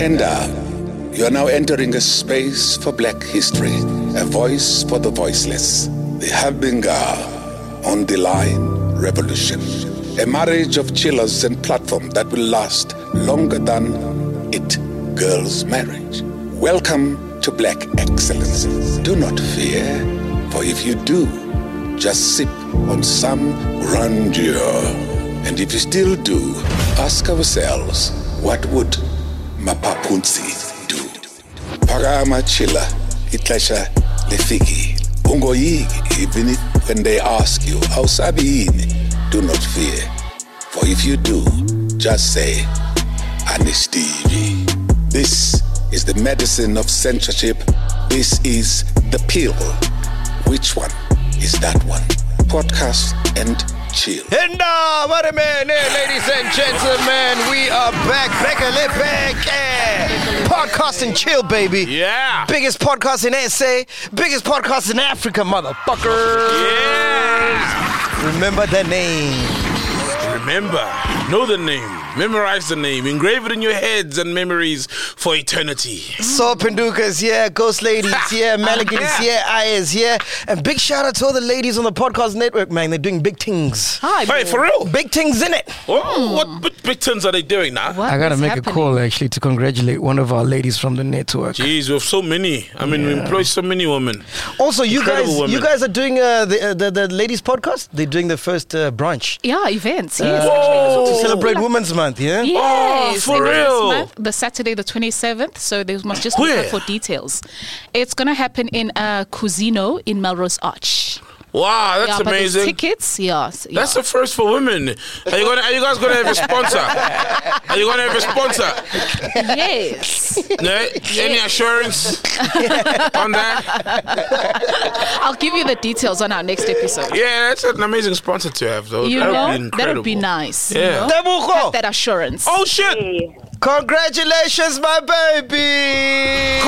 And you are now entering a space for Black history, a voice for the voiceless. The Habinga on the Line Revolution. A marriage of chillers and platform that will last longer than it girls' marriage. Welcome to Black Excellence. Do not fear, for if you do, just sip on some grandeur. And if you still do, ask ourselves, what would Mapapunzi do? Parama chilla, itlesha lefiki. Ungoyigi, even if when they ask you, how sabiini, do not fear. For if you do, just say, Anistivi. This is the medicine of censorship. This is the pill. Which one is that one? Podcast and chill. And what a man, ladies and gentlemen, we are back. Podcast and chill, baby. Yeah. Biggest podcast in SA, biggest podcast in Africa, motherfucker. Yeah. Remember the name. Remember, know the name, memorize the name, engrave it in your heads and memories for eternity. So Penduka is here, Ghost Lady is here, Malikin is here, I is here, and big shout out to all the ladies on the podcast network, man. They're doing big things. Hi, Hey, for real? Big things in it. Oh, what big things are they doing now? What I gotta is make happening? a call actually to congratulate one of our ladies from the network. Jeez, we have so many. I mean, we employ so many women. Also, you Incredible women. guys are doing the ladies podcast. They're doing the first brunch Yeah, events. Yes, Whoa. to celebrate Women's Month. Yeah. Yes, for it is real? this month, the Saturday, the 27th. So they must just Where? look for details. It's going to happen in Cusino in Melrose Arch. Wow, that's But there's amazing. tickets, yes. Yeah. That's the first for women. Are you guys gonna have a sponsor? Are you gonna have a sponsor? Yes. No? Any assurance on that? I'll give you the details on our next episode. Yeah, that's an amazing sponsor to have, though. You That would know, be that incredible. would be nice. Yeah. You know? Tebuko, Have that assurance. Oh shit! congratulations, my baby.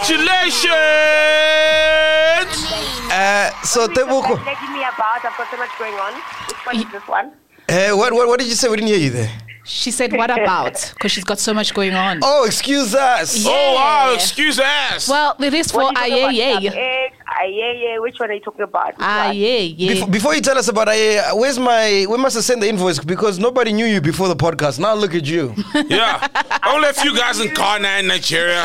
Congratulations! So Tebuko, Letting me about. I've got so much going on. Which one is this one? what did you say? We didn't hear you there. She said, what about? Because she's got so much going on. Oh, excuse us. Yeah. Oh wow! Excuse us. Well, it is for What are you talking Ayeye. about? Ayeye. Which one are you talking about? Which one? Ayeye. Before you tell us about we must have sent the invoice because nobody knew you before the podcast. Now look at you. Yeah, only a few guys in Ghana and Nigeria.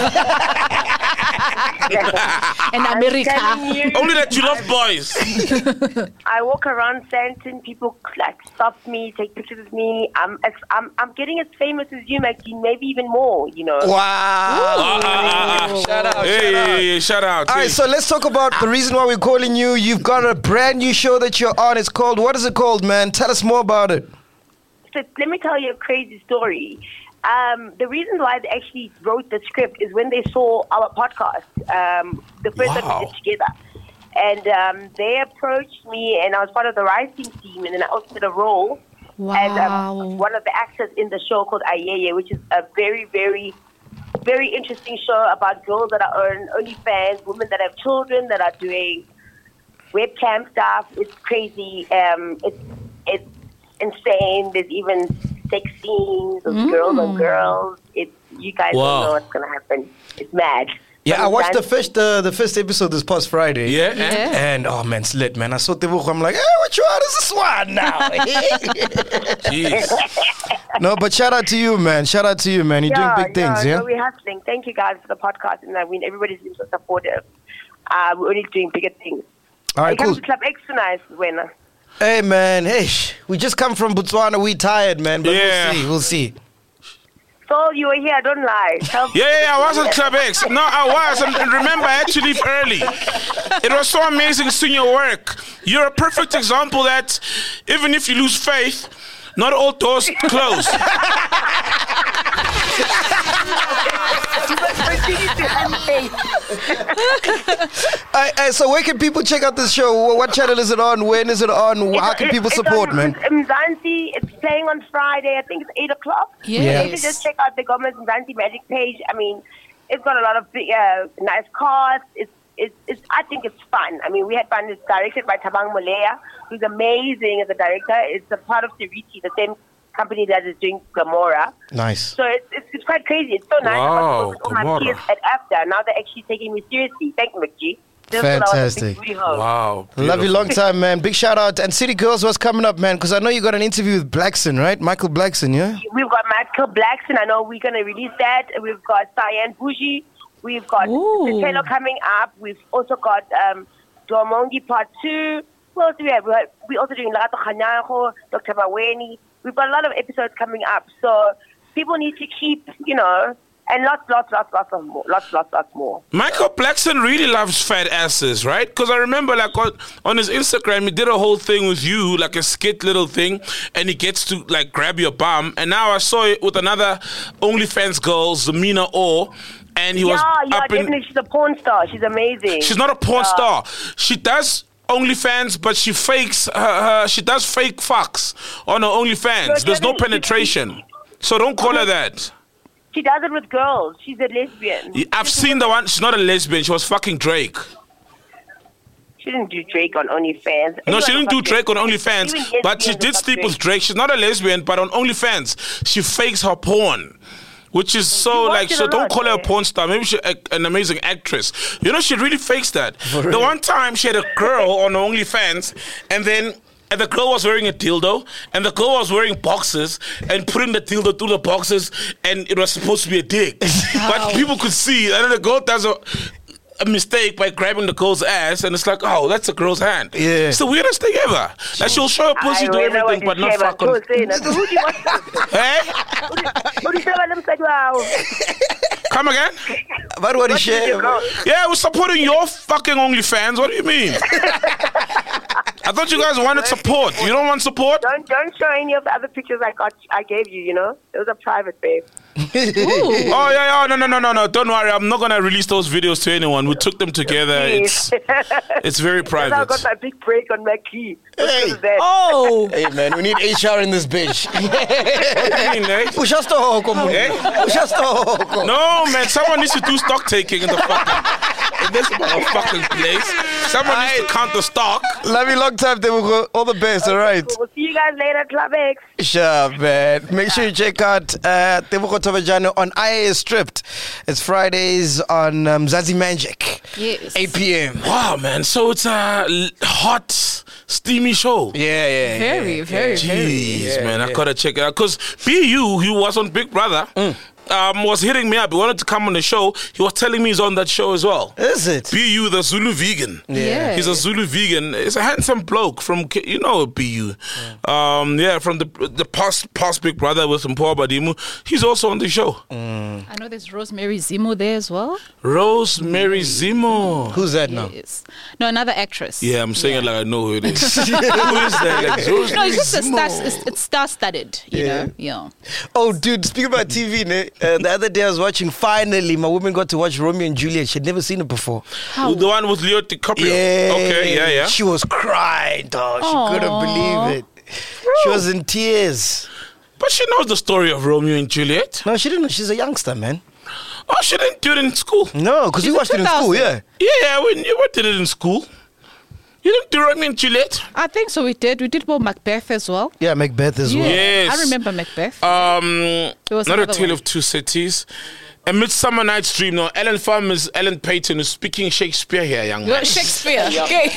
In I'm America. telling you, Only that you love boys. I walk around Santon. People like stop me, take pictures with me. I'm getting as famous as you, Maxine. Maybe even more. You know. Wow. Shout out. Hey, shout out. All right, so let's talk about the reason why we're calling you. You've got a brand new show that you're on. It's called, what is it called, man? Tell us more about it. So let me tell you a crazy story. The reason why they actually wrote the script is when they saw our podcast, the first time we did together. And they approached me, and I was part of the writing team, and then I also did a role as one of the actors in the show called Ayeye, which is a very, very, very interesting show about girls that are on OnlyFans, women that have children that are doing webcam stuff. It's crazy. It's insane. There's even sex scenes of girls on girls. You guys don't know what's gonna happen. It's mad. Yeah, I watched the first episode this past Friday. Yeah. And oh man, it's lit, man. I saw Tebuko. I'm like, hey, what you are? This is one now. Jeez. No, but shout out to you, man. Shout out to you, man. You're doing big things, yeah? No, we're hustling. Thank you guys for the podcast, and I mean everybody's been so supportive. We're only doing bigger things. All right, You come cool. to Club X tonight, winner. Hey, man. Hey, we just come from Botswana. We tired, man. But Yeah. we'll see. So you were here. Don't lie. Yeah, I was at Club X. No, I was. And remember, I had to leave early. It was so amazing seeing your work. You're a perfect example that even if you lose faith, not all doors close. So where can people check out this show? What channel is it on? When is it on? How can people support, man? It's Mzansi. It's playing on Friday. I think it's 8 o'clock. Yes. You can just check out the Gomez Mzansi Magic page. I mean, it's got a lot of big, nice cars. I think it's fun. I mean, we had fun. It's directed by Tabang Molea, who's amazing as a director. It's a part of Seriti, the same company that is doing Gamora. Nice. So it's quite crazy. It's so nice. Wow, All my Gamora. peers at AFDA, now they're actually taking me seriously. Thank you, McGee. This Fantastic. was wow. Wow. Love you long time, man. Big shout out. And City Girls, what's coming up, man? Because I know you got an interview with Blackson, right? Michael Blackson, yeah? We've got Michael Blackson. I know we're going to release that. We've got Cyan Bougie. We've got Ooh. Taylor coming up. We've also got Dormongi Part 2. Who else do we have? We're also doing Larato Khanyago, Dr. Maweni. We've got a lot of episodes coming up. So people need to keep, and lots more. Michael Blackson really loves fat asses, right? Because I remember like on his Instagram, he did a whole thing with you, like a skit little thing, and he gets to like grab your bum. And now I saw it with another OnlyFans girl, Zamina Orr, and he was up definitely. She's a porn star. She's amazing. She's not a porn star. She does OnlyFans, but she fakes she does fake fucks on her OnlyFans. There's no penetration. So don't call her that. She does it with girls. She's a lesbian. I've seen the one. She's not a lesbian. She was fucking Drake. She didn't do Drake on OnlyFans. No, she didn't do Drake on Even OnlyFans, but she lesbians did fuck sleep with Drake. Drake. She's not a lesbian, but on OnlyFans, she fakes her porn. Which is so watch like, it so a don't lot, call her a eh? porn star. Maybe she's an amazing actress. She really fakes that. The one time she had a girl on OnlyFans, and the girl was wearing a dildo, and the girl was wearing boxes, and putting the dildo through the boxes, and it was supposed to be a dick. But people could see, and then the girl does a mistake by grabbing the girl's ass, and it's like, oh, that's a girl's hand. Yeah. It's the weirdest thing ever. Like, she'll show her pussy, do everything, but not fuck on. Who do you watch? Hey? Who do you say about them? Said, wow. Come again? But what is share? Yeah, we're supporting your fucking OnlyFans. What do you mean? I thought you guys wanted support. You don't want support? Don't show any of the other pictures I gave you. Those are private, babe. Oh yeah, no. Don't worry, I'm not gonna release those videos to anyone. We took them together. It's very I private. got my big break on Mackie. Hey. Oh, Hey, man, we need HR in this bitch. Push us to Eh? No, man, someone needs to do stock taking in the fucking in this fucking place. Someone needs to count the stock. Love you long time, Tebuko. All the best, all right? We'll see you guys later, Club X. Sure, man. Make sure you check out Tebuko Tovajano on IAS Stripped. It's Fridays on Zazi Magic. yes. 8 p.m. Wow, man. So it's a hot, steamy show. Yeah. Very, very, very. Jeez, man, I gotta check it out. Because BU, he was on Big Brother, was hitting me up. He wanted to come on the show. He was telling me he's on that show as well. Is it? BU, the Zulu vegan. Yeah. He's a Zulu vegan. He's a handsome bloke from, BU. From the past Big Brother with Mpho Badimu. He's also on the show. I know there's Rosemary Zimo there as well. Rosemary Zimo. Who's that now? Yes. No, another actress. Yeah, I'm saying it like I know who it is. Who is that? Like, Rosemary No, it's just Zimo. it's star-studded, you know? Yeah. Oh, dude, speaking about TV, the other day I was watching, finally, my woman got to watch Romeo and Juliet. She'd never seen it before. The one with Leo DiCaprio. Yeah. Okay, yeah. She was crying, dog. She couldn't believe it. She was in tears. But she knows the story of Romeo and Juliet. No, she didn't know. She's a youngster, man. Oh, she didn't do it in school. No, because we She's watched it in school, 2000. yeah. Yeah, we did it in school. You didn't do Romeo and Juliet? I think so. We did more Macbeth as well. Yeah, Macbeth as well. Yes. I remember Macbeth. There was not A another Tale one. of Two Cities. A Midsummer Night's Dream. No, Ellen Farmer's Ellen Payton who's speaking Shakespeare here, young man. Shakespeare. Okay.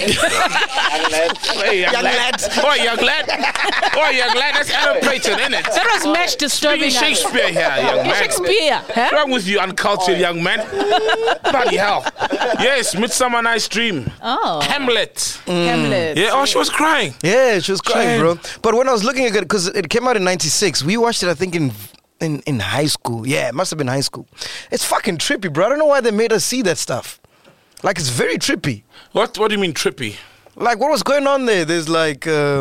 Hey, young lad. Oh, young lad. That's Ellen Payton, isn't it? That was match disturbing. Speaking Shakespeare here, young man. Shakespeare. What's Huh? wrong with you, uncultured young man? Bloody hell. Yes, Midsummer Night's Dream. Oh. Hamlet. Hamlet. Yeah, oh, she was crying. Yeah, she was crying, Shame. bro. But when I was looking at it, because it came out in 96, we watched it, I think, in high school. Yeah, it must have been high school. It's fucking trippy, bro. I don't know why they made us see that stuff. Like, it's very trippy. What do you mean trippy? Like, what was going on there? There's like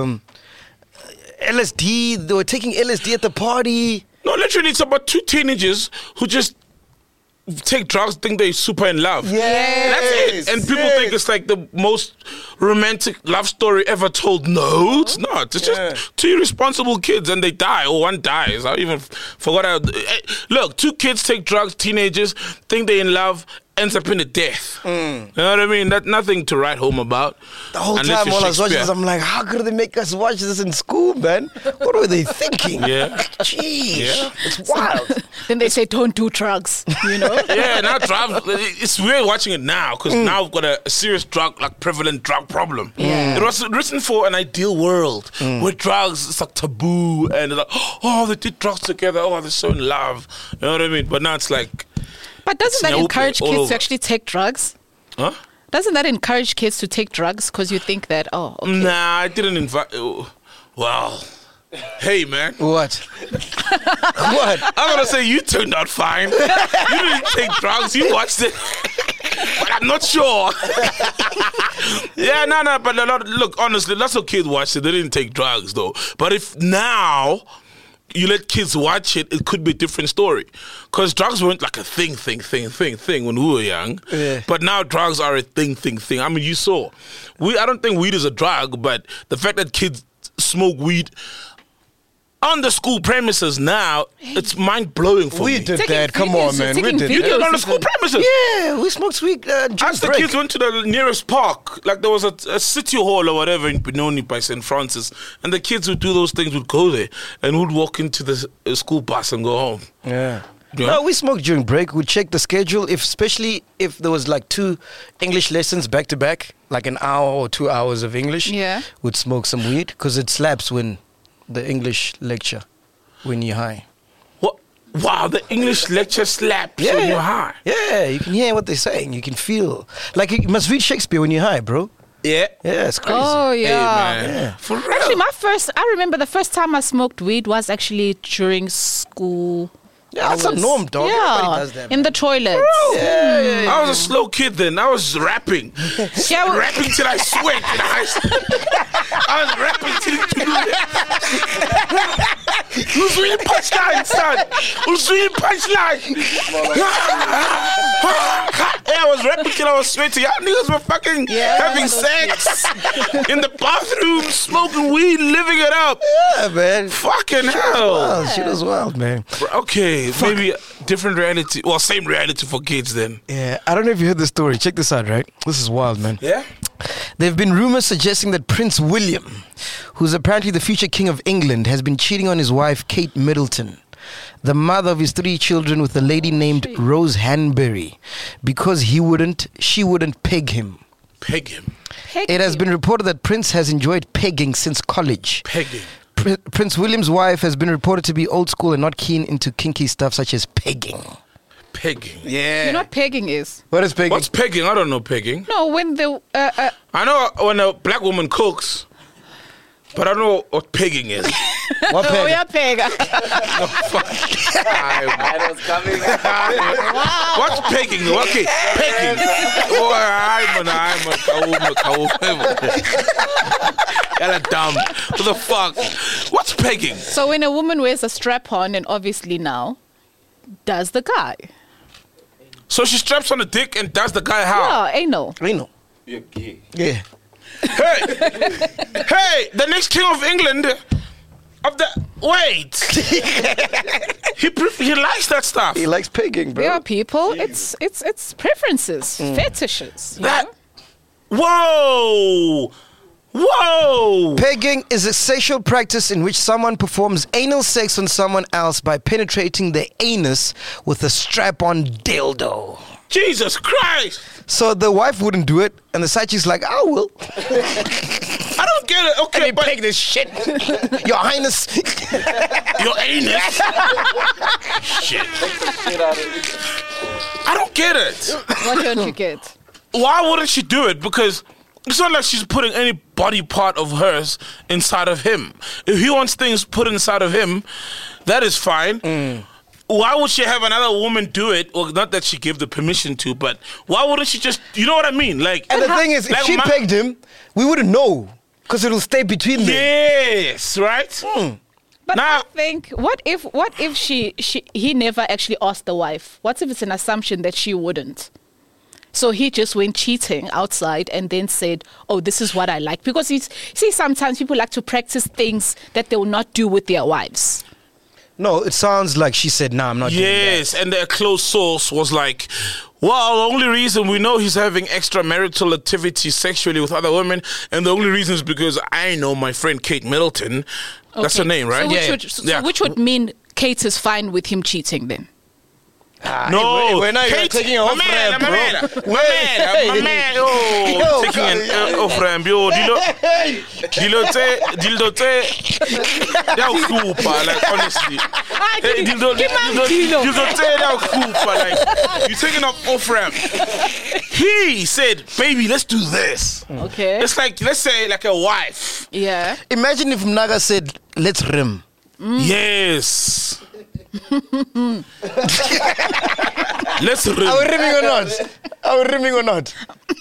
LSD. They were taking LSD at the party. No, literally, it's about two teenagers who just take drugs, think they're super in love. That's it. And people think it's like the most romantic love story ever told. No, it's not. It's just two irresponsible kids and they die, or one dies. I even forgot how. Look, two kids take drugs, teenagers, think they're in love, ends up in a death. You know what I mean? That's nothing to write home about. The whole Unless time you're while I was watching this, Shakespeare. I'm like, how could they make us watch this in school, man? What were they thinking? Yeah. Jeez. Yeah. It's wild. Then they say, don't do drugs, you know? Yeah, now drugs. It's weird watching it now because now we've got a serious prevalent drug problem. Yeah. It was written for an ideal world where drugs it's like taboo and it's like, oh, they did drugs together. Oh, they're so in love. You know what I mean? But now it's like, But doesn't that Snoopy encourage all kids over. to actually take drugs? huh? Doesn't that encourage kids to take drugs because you think that, oh, okay. Nah, I didn't invite. Well, hey, man. What? What? I'm gonna say you turned out fine. You didn't take drugs. You watched it, but I'm not sure. Yeah, no. But look, honestly, lots of kids watched it. They didn't take drugs though. But if now you let kids watch it, it could be a different story. Because drugs weren't like a thing when we were young. Yeah. But now drugs are a thing. I mean, you saw. I don't think weed is a drug, but the fact that kids smoke weed on the school premises now, it's mind-blowing for We me. did Taking that. Come videos, on, man. We taking did You did it that. on the school premises. Yeah, we smoked weed during As the break. kids went to the nearest park, like there was a city hall or whatever in Benoni by St. Francis, and the kids would do those things would go there and would walk into the school bus and go home. Yeah. Yeah. No, we smoked during break. We'd check the schedule, especially if there was like 2 English lessons back to back, like an hour or 2 hours of English. Yeah. We'd smoke some weed because it slaps when the English lecture, when you're high. What? Wow, the English lecture slaps when you're high. Yeah, you can hear what they're saying. You can feel. Like you must read Shakespeare when you're high, bro. Yeah. Yeah, it's crazy. Oh, Hey, yeah. man. Yeah. For real. Actually, I remember the first time I smoked weed was actually during school. Yeah, that's a hours. norm, dog. Yeah, Everybody does that, in the toilet. I was a slow kid then. I was rapping. Yeah, well- Rapping till I sweat in high school. I was rapping till Who's reading punchline, son? Who's reading punchline? Yeah, I was rapping till I was sweating. Y'all niggas were fucking having sex in the bathroom, smoking weed, living it up. Yeah, man. Fucking hell. Oh, shit was wild, man. Okay, maybe a different reality. Well, same reality for kids then. Yeah, I don't know if you heard this story. Check this out, right? This is wild, man. Yeah? There have been rumors suggesting that Prince William, who's apparently the future king of England, has been cheating on his wife, Kate Middleton, the mother of his 3 children, with a lady named Rose Hanbury, because she wouldn't peg him. Peg him. It has been reported that Prince has enjoyed pegging since college. Pegging. Prince William's wife has been reported to be old school and not keen into kinky stuff such as pegging. Pegging. Yeah. You know what pegging is? What is pegging? What's pegging? I don't know pegging. No, when the I know when a black woman cooks, but I don't know what pegging is. What oh pegging? yeah, peg. What's pegging? Okay, pegging. Yalla dumb. What the fuck? What's pegging? So when a woman wears a strap on, and obviously now does the guy? So she straps on the dick and does the guy how? Yeah, anal. I know. Yeah. Hey, the next king of England. Wait. he likes that stuff. He likes pegging, bro. There are people. It's preferences, fetishes. you That. know? Whoa. Pegging is a sexual practice in which someone performs anal sex on someone else by penetrating their anus with a strap-on dildo. Jesus Christ. So the wife wouldn't do it, and the side chick's like, I will. I don't get it. Okay, Let me peg this shit. Your Highness. your anus. Shit. I don't get it. What don't you get? Why wouldn't she do it? Because it's not like she's putting any body part of hers inside of him. If he wants things put inside of him, that is fine. Why would she have another woman do it? Well, not that she gave the permission to, but why wouldn't she just, you know what I mean? Like, And the thing is, if like she my- pegged him, we wouldn't know. Because it'll stay between them. Yes, right? But Now- I think, what if he never actually asked the wife? What if it's an assumption that she wouldn't? So he just went cheating outside and then said, oh, this is what I like. Because sometimes people like to practice things that they will not do with their wives. No, it sounds like she said, nah, I'm not doing that. Yes, and their close source was like, Well, the only reason we know he's having extramarital activity sexually with other women, and the only reason is because I know my friend Kate Middleton. That's her name, right? Which would mean Kate is fine with him cheating then? No, we're not Kate, taking an off-ramp, bro. My man, taking an off-ramp, yo. Dildo te, they'll koopa, like, honestly. Hey, dildo te, they'll koopa, like, you're taking an off-ramp. He said, baby, let's do this. Okay. It's like, let's say, like a wife. Yeah. Imagine if Mnaga said, let's rim. Yes. Let's rim. Are we rimming or not? Are we rimming or not?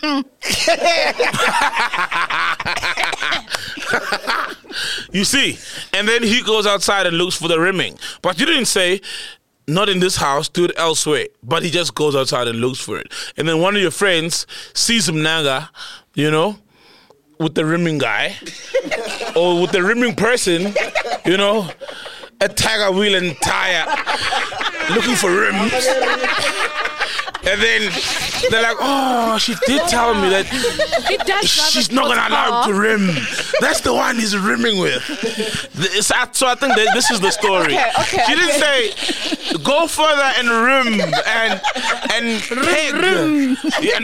You see, and then he goes outside and looks for the rimming. But you didn't say, not in this house, do it elsewhere. But he just goes outside and looks for it. And then one of your friends sees Mnaga, you know, with the rimming guy, or with the rimming person, you know, a Tiger wheel and tire, looking for rims. And then they're like, oh, she did tell me that she's not going to allow him to rim. That's the one he's rimming with. So I think that this is the story. Okay. She didn't say, go further and rim and peg. And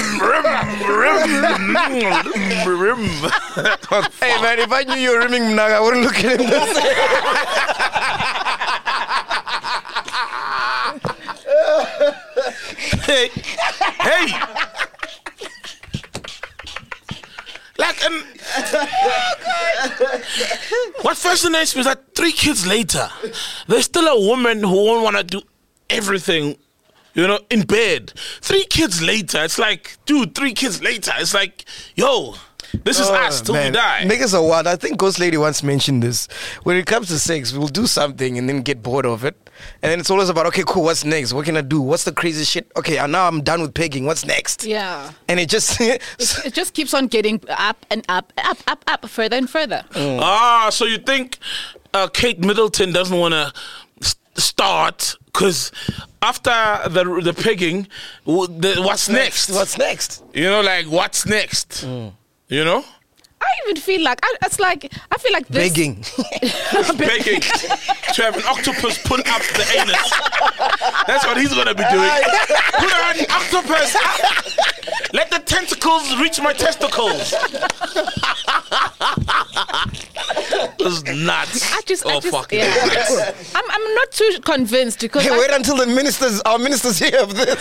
rim. Hey, man, if I knew you were rimming Mnaga, I wouldn't look at him the same. Hey. Like, what fascinates me is that 3 kids later, there's still a woman who won't want to do everything, you know, in bed. 3 kids later, it's like, dude, 3 kids later, it's like, yo, this is us till we die. Niggas are wild. I think Ghost Lady once mentioned this. When it comes to sex, we'll do something and then get bored of it. And then it's always about, okay, cool, what's next? What can I do? What's the crazy shit? Okay, now I'm done with pegging. What's next? Yeah. And it just... it just keeps on getting up and up, further and further. So you think Kate Middleton doesn't want to start because after the pegging, what's next? What's next? You know, like, what's next? You know? I even feel like I feel like this. Begging. Begging to have an octopus pull up the anus. That's what he's gonna be doing. Put an octopus. Let the tentacles reach my testicles. This is nuts. Fucking nuts. I'm not too convinced because. Hey, wait until our ministers hear of this.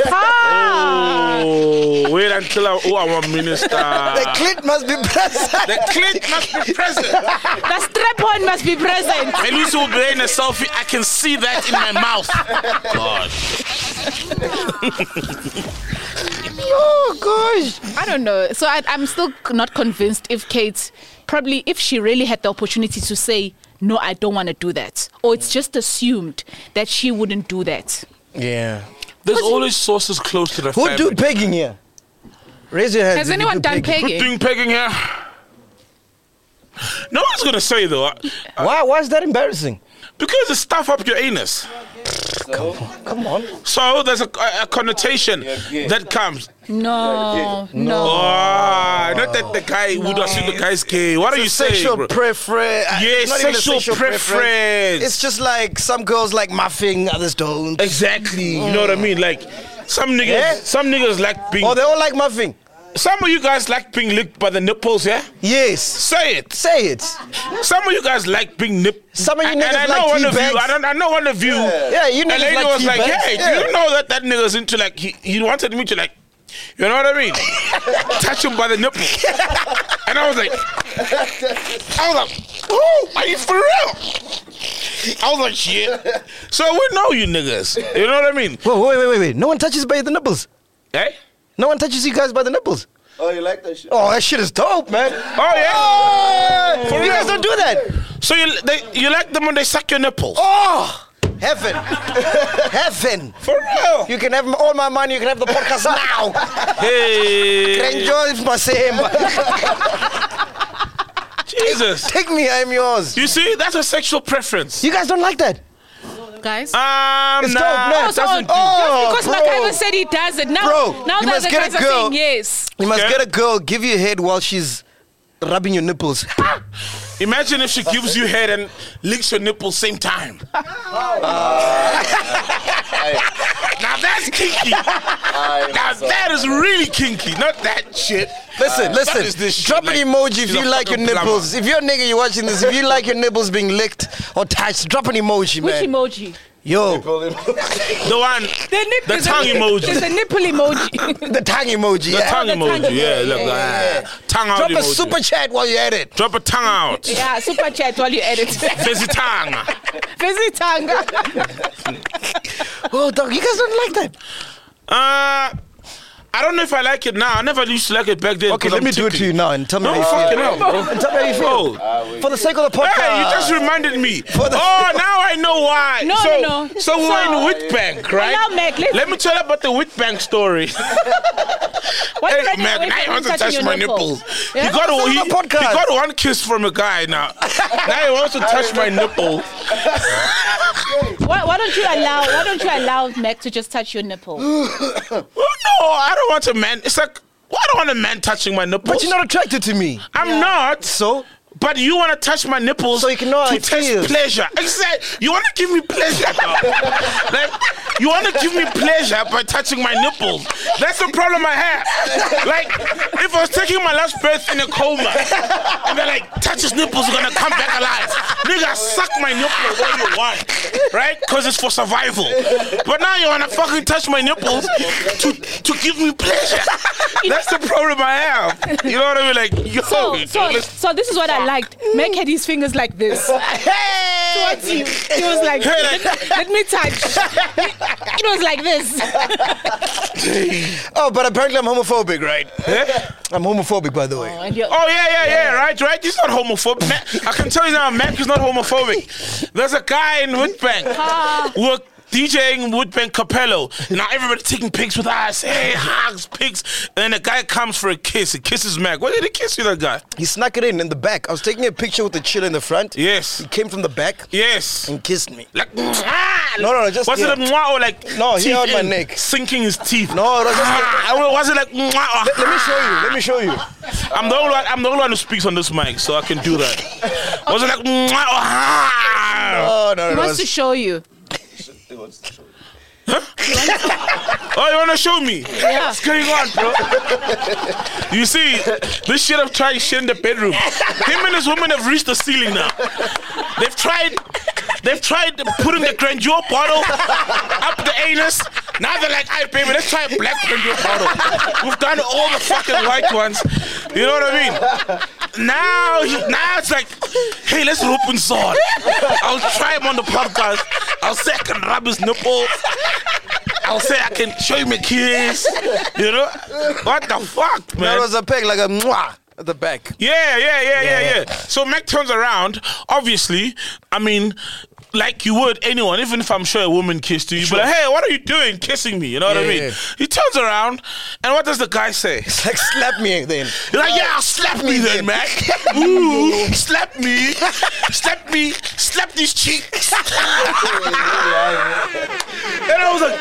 Oh, wait until our minister. The clit must be present. The clit must be present. The strap-on must be present. Melusi will be in a selfie. I can see that in my mouth. God. Oh, gosh. I don't know. So I'm still not convinced if Kate, probably if she really had the opportunity to say, no, I don't want to do that. Or it's just assumed that she wouldn't do that. Yeah. There's always sources close to the Who family. do pegging here? Raise your hands. Has anyone done Who's pegging? doing pegging here? No one's going to say, though. Why is that embarrassing? Because it's stuff up your anus. Come on. So there's a connotation that comes. No. Not that the guy would assume the guy's gay. What are you saying, Sexual bro? preference. Yes, Not even a sexual preference. It's just like some girls like muffing, others don't. Exactly. You know what I mean? Like some niggas, Yeah. some niggas like being. Oh, they all like muffing. Some of you guys like being licked by the nipples, yeah? Yes. Say it. Say it. Some of you guys like being nipped. Some of you niggas and I know like one of you. teabags. I know one of you. Yeah, you A niggas lady like was like, teabags. hey, do you know that nigga's into like he wanted me to like, you know what I mean? Touch him by the nipple. And I was like, oh, are you for real? I was like, shit. So we know you niggas. You know what I mean? Whoa, wait. No one touches by the nipples. Hey? No one touches you guys by the nipples. Oh, you like that shit? Oh, that shit is dope, man. Oh, yeah? Oh, For you real? guys don't do that. So you like them when they suck your nipples? Oh, heaven. Heaven. For real? You can have all my money. You can have the podcast now. Hey. Enjoy Masemba. Jesus. Take me, I'm yours. You see, that's a sexual preference. You guys don't like that? guys? It's dope, nah, man. it doesn't. Just because bro. MacGyver said he does it. Now, Bro, now you the must other get a guys are girl. saying yes. You must Okay. get a girl, give you a head while she's rubbing your nipples. Imagine if she gives you head and licks your nipples same time. Now that's kinky. Now that is really kinky. Not that shit. Listen, What is this shit? drop an Like, emoji if she's you a like your fucking plumber. nipples. If you're a nigga, you're watching this, if you like your nipples being licked or touched, drop an emoji, Which man. emoji? Yo, The one, the There's tongue emoji. There's a nipple emoji. the tongue emoji. The yeah. tongue the emoji. tongue. Yeah, look. Tongue out Drop a emoji. super chat while you're at it. Drop a tongue out. Yeah, super chat while you edit. Fizzy tongue. Busy tongue. Oh, dog, you guys don't like that. I don't know if I like it now. I never used to like it back then. Okay, 'cause let I'm me do it to tickly. you now and tell me No, how you fucking feel. hell, bro. And tell me how you feel. For the sake of the podcast. Hey, you just reminded me. For the- Oh, now I know why. No, so, no. So we were in Witbank, right? Now, Mac, Let me tell you about the Witbank story. What Hey, is that Mac, away now he from wants to touching touch your my nipple? nipples. Yeah? He got It's not a podcast. one kiss from a guy now. Now he wants to touch my nipple. Why don't you allow Mac to just touch your nipple? Well, no, I don't want a man. It's like, why do I want a man touching my nipples? But you're not attracted to me. I'm not. So? But you want to touch my nipples So you can know how to it taste feels. pleasure. Exactly. You want to give me pleasure, dog. Like, you want to give me pleasure by touching my nipples. That's the problem I have. Like, if I was taking my last breath in a coma, and they're like, touch his nipples, you're going to come back alive. Nigga, suck my nipple all you want. Right? Because it's for survival. But now you want to fucking touch my nipples to give me pleasure. That's the problem I have. You know what I mean? Like, yo, So this is what I liked. Mac had his fingers like this. Towards you. He was like, let me touch. It was like this. Oh, but apparently I'm homophobic, right? Eh? I'm homophobic, by the way. And you're, Oh, yeah, right. He's not homophobic. I can tell you now, Mac is not homophobic. There's a guy in Woodbank who are DJing Woodbank Capello. Now everybody's taking pics with us. Hey, hugs, pics. And then a guy comes for a kiss. He kisses Mac. Why did he kiss you, that guy? He snuck it in the back. I was taking a picture with the chill in the front. Yes. He came from the back Yes. and kissed me. Like, No, just was it a mwah or like No, he teeth on my in, neck. sinking his teeth? No, it was just Was it like mwah or Let me show you. I'm the only one who speaks on this mic, so I can do that. Was it like mwah or Oh, no, he it wants was. to show you. Oh, you want to show me? Yeah. What's going on, bro? You see, this shit of trying shit in the bedroom. Him and his woman have reached the ceiling now. They've tried putting the grandeur bottle up the anus. Now they're like, hey, baby, let's try a black grandeur bottle. We've done all the fucking white ones. You know what I mean? Now it's like, hey, let's rope and sword. I'll try him on the podcast. I'll say I can rub his nipple. I'll say I can show him a kiss. You know? What the fuck, man? That was a peg, like a mwah at the back. Yeah. So Mac turns around. Obviously, I mean, like you would anyone, even if I'm sure a woman kissed you, you'd be like, hey, what are you doing kissing me? You know what I mean? Yeah. He turns around, and what does the guy say? It's like, slap me then. He's like, yeah, slap me then, Mac. Ooh, slap me. Slap me. Slap these cheeks. And I was like,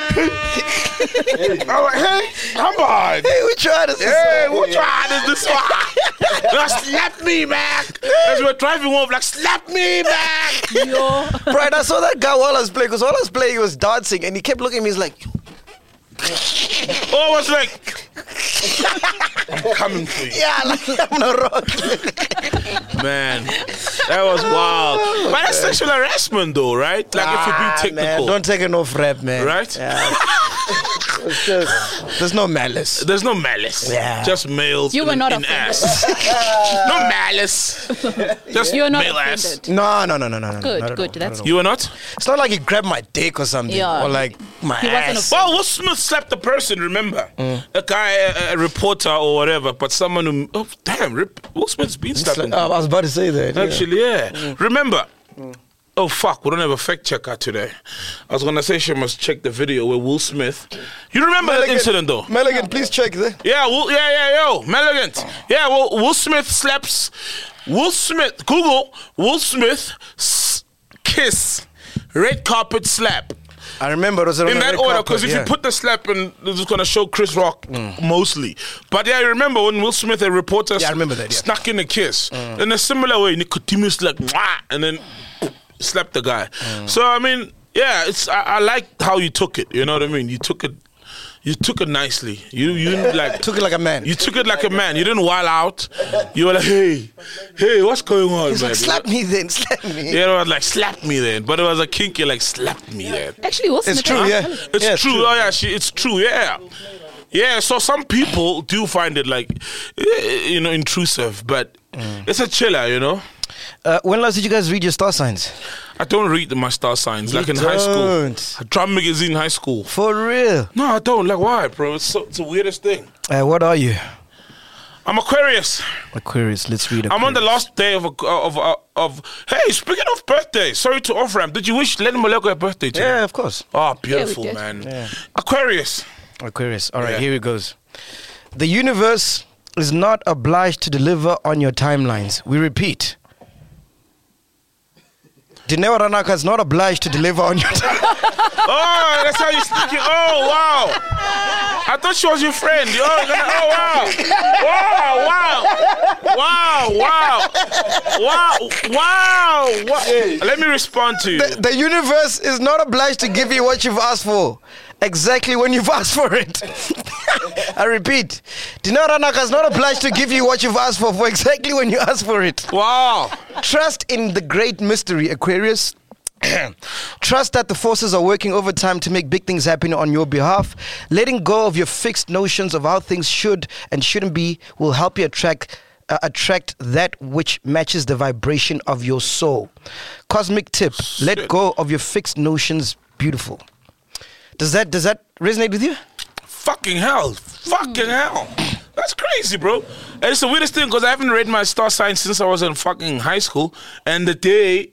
hey, come on. Hey, we tried this. Hey, what try this one? Like, slap me, Mac. As we were driving home, like, slap me, Mac. Right, I saw that guy while I was playing, because while I was playing, he was dancing, and he kept looking at me, he's like, Oh, I was like, I'm coming for you. yeah, like, I'm not wrong. Man, that was wild. But that's sexual harassment, though, right? Like, if you're being technical. Man, don't take it off rap, man. Right? Yeah. It's just, there's no malice. There's no malice. Yeah. Just males You were in, not in offended. ass. No malice. Just You're not male ass. offended. No. Good, not at good. all, That's not at all. You were not? It's not like he grabbed my dick or something, Yeah. or like my He wasn't ass. Well, Will Smith slapped the person, remember? A guy, a reporter or whatever, but someone who... Oh, damn, Will Smith's been slapping. I was about to say that. yeah. Actually, yeah. Remember... Oh, fuck, we don't have a fact checker today. I was going to say she must check the video with Will Smith. You remember that incident, though? Meligan, please check that. Yeah, yo, Meligant. Yeah, well, Will Smith slaps... Will Smith, Google Will Smith kiss, red carpet slap. I remember it was on In a that red order, carpet, because if yeah. you put the slap in, it's just going to show Chris Rock mostly. But yeah, I remember when Will Smith, a reporter, Yeah, I remember that, yeah. snuck in a kiss. In a similar way, Nicodemus like, "Mwah," and then slapped the guy. So, I mean, yeah, I like how you took it. You know what I mean? You took it nicely. You like Took it like a man. You took it like a man. You didn't wild out. You were like, hey, what's going on, He's man? like, slap me then, slap me. Yeah, it was like, slap me then. But it was a kinky, like, slap me then. Actually, Will Smith. It's true, yeah. It's Yeah, true. Oh, yeah, it's true, yeah. Yeah, so some people do find it, like, intrusive. But it's a chiller, you know? When last did you guys read your star signs? I don't read my star signs, like in high don't. school. Drum magazine in high school. For real? No, I don't. Like, why, bro? It's the weirdest thing. What are you? I'm Aquarius. Aquarius. Let's read Aquarius. I'm on the last day of. Hey, speaking of birthday, sorry to off-ramp. Did you wish Len Moleko a birthday today? Yeah, of course. Oh, beautiful, did. man. Yeah. Aquarius. Aquarius. All right, Yeah. here it goes. The universe is not obliged to deliver on your timelines. We repeat. Dineo Ranaka is not obliged to deliver on your timelines. Oh, that's how you speak it. Oh, wow. I thought she was your friend. Oh, wow. Wow. Let me respond to you. The universe is not obliged to give you what you've asked for exactly when you've asked for it. I repeat, Dineo Ranaka is not obliged to give you what you've asked for exactly when you ask for it. Wow. Trust in the great mystery, Aquarius. Trust that the forces are working overtime to make big things happen on your behalf. Letting go of your fixed notions of how things should and shouldn't be will help you attract that which matches the vibration of your soul. Cosmic tip: let go of your fixed notions. Beautiful. Does that resonate with you? Fucking hell. That's crazy, bro. And it's the weirdest thing because I haven't read my star sign since I was in fucking high school. And the day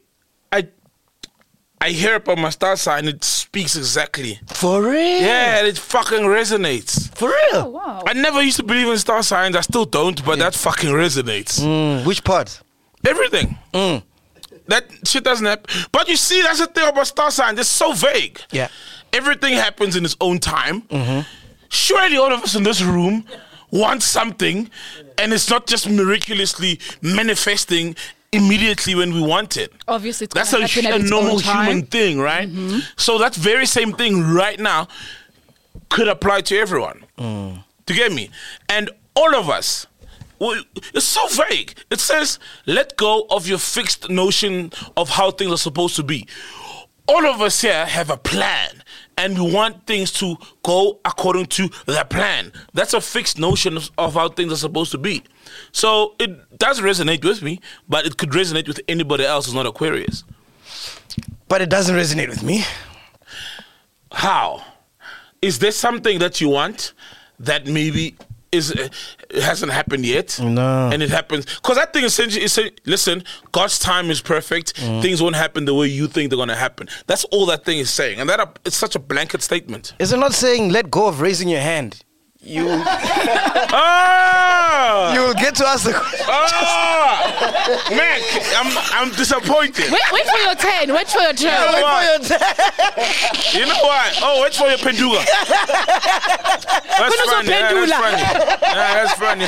I hear about my star sign, it speaks exactly. For real? Yeah, it fucking resonates. For real? Oh, wow. I never used to believe in star signs. I still don't, but that fucking resonates. Which part? Everything. That shit doesn't happen. But you see, that's the thing about star signs. It's so vague. Yeah. Everything happens in its own time. Surely all of us in this room want something, and it's not just miraculously manifesting immediately when we want it. Obviously, it's That's gonna happen at a its normal own time. human thing, right? So that very same thing right now could apply to everyone. Do you get me? And all of us, it's so vague. It says, let go of your fixed notion of how things are supposed to be. All of us here have a plan, and we want things to go according to the plan. That's a fixed notion of how things are supposed to be. So it does resonate with me, but it could resonate with anybody else who's not Aquarius. But it doesn't resonate with me. How? Is there something that you want that maybe hasn't happened yet? No. And it happens. Because that thing essentially is, listen, God's time is perfect. Things won't happen the way you think they're going to happen. That's all that thing is saying. And it's such a blanket statement. Is it not saying let go of raising your hand? You will get to ask the question. Man, I'm disappointed. Wait for your turn. Wait for your turn. You know what? You know what? Oh, wait for your pendula. That's funny. That's funny.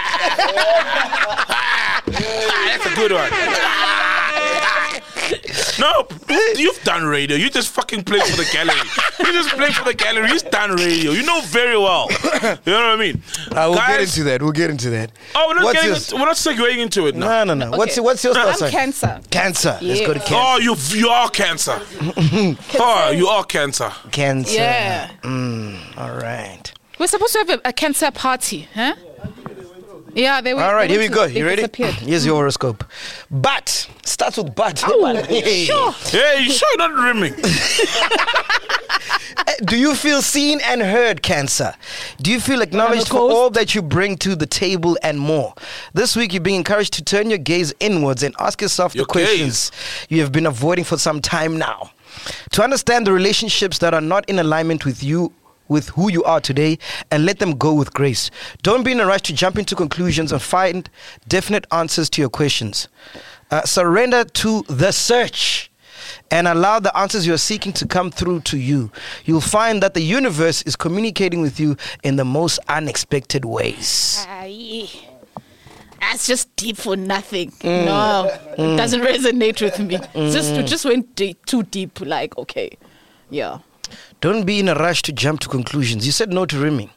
That's a good one. No, you've done radio. You just fucking play for the gallery. You just play for the gallery. You've done radio. You know very well. You know what I mean? We'll get into that. Oh, we're not segueing into it now. No. Okay. What's your star I'm sign? Cancer. Cancer. Let's go to Cancer. Oh, you are Cancer. Oh, you are Cancer. Cancer. Yeah. All right. We're supposed to have a Cancer party, huh? Yeah, they were. All right, here we go. They You ready? disappeared. Here's your horoscope. But starts with but. Sure. Hey, you sure you're not rimming? Do you feel seen and heard, Cancer? Do you feel acknowledged for Coast? all that you bring to the table and more? This week, you're being encouraged to turn your gaze inwards and ask yourself the Your questions you have been avoiding for some time now. To understand the relationships that are not in alignment with you, with who you are today, and let them go with grace. Don't be in a rush to jump into conclusions and find definite answers to your questions. Surrender to the search. and allow the answers you're seeking to come through to you. You'll find that the universe is communicating with you in the most unexpected ways. Aye. That's just deep for nothing. No, it doesn't resonate with me. It just went too deep. Like, okay, yeah. Don't be in a rush to jump to conclusions. You said no to rimming.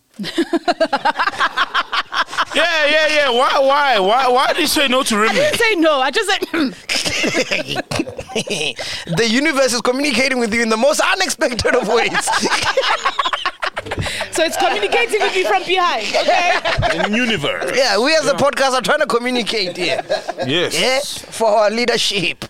Yeah. Why did you say no to I rimming? didn't say no. I just said. The universe is communicating with you in the most unexpected of ways. So it's communicating with me from behind. Okay. In universe. Yeah, we as a podcast are trying to communicate here. Yes. Yeah, for our leadership.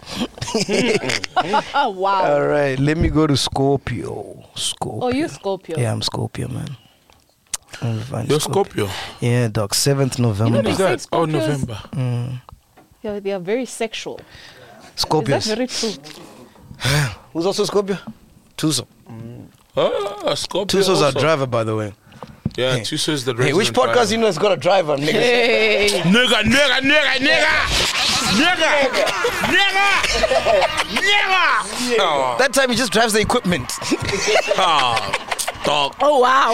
Oh wow. All right, let me go to Scorpio. Oh, you Scorpio. Yeah, I'm Scorpio, man. You're Scorpio. Yeah, dog. 7th November. You know, Who's that? Oh, Scorpios- November. Yeah, they are very sexual. Scorpios. Is that very true? Who's also Scorpio? Tuso. Oh, Scorpio. Tuso's our also. driver, by the way. Yeah, Tuso's the Hey, which resident podcast driver. you know has got a driver, nigga? Hey. Nigga. Oh, That time he just drives the equipment. dog. Oh wow.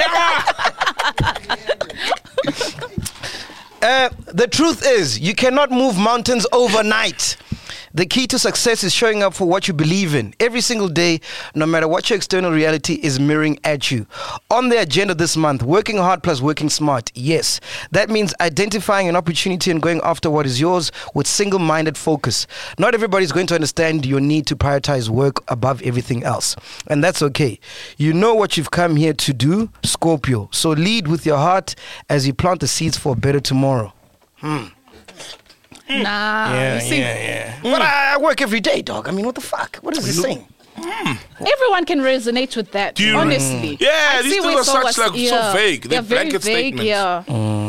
The truth is, you cannot move mountains overnight. The key to success is showing up for what you believe in every single day, no matter what your external reality is mirroring at you. On the agenda this month, working hard plus working smart. Yes, that means identifying an opportunity and going after what is yours with single-minded focus. Not everybody's going to understand your need to prioritize work above everything else, and that's okay. You know what you've come here to do, Scorpio. So lead with your heart as you plant the seeds for a better tomorrow. Nah. You see, But I work every day, dog. I mean, what the fuck? What is this saying? everyone can resonate with that. Do you- Honestly. Yeah, I these see things where are such, someone's- like, so vague. They're very blanket vague. statements. Yeah.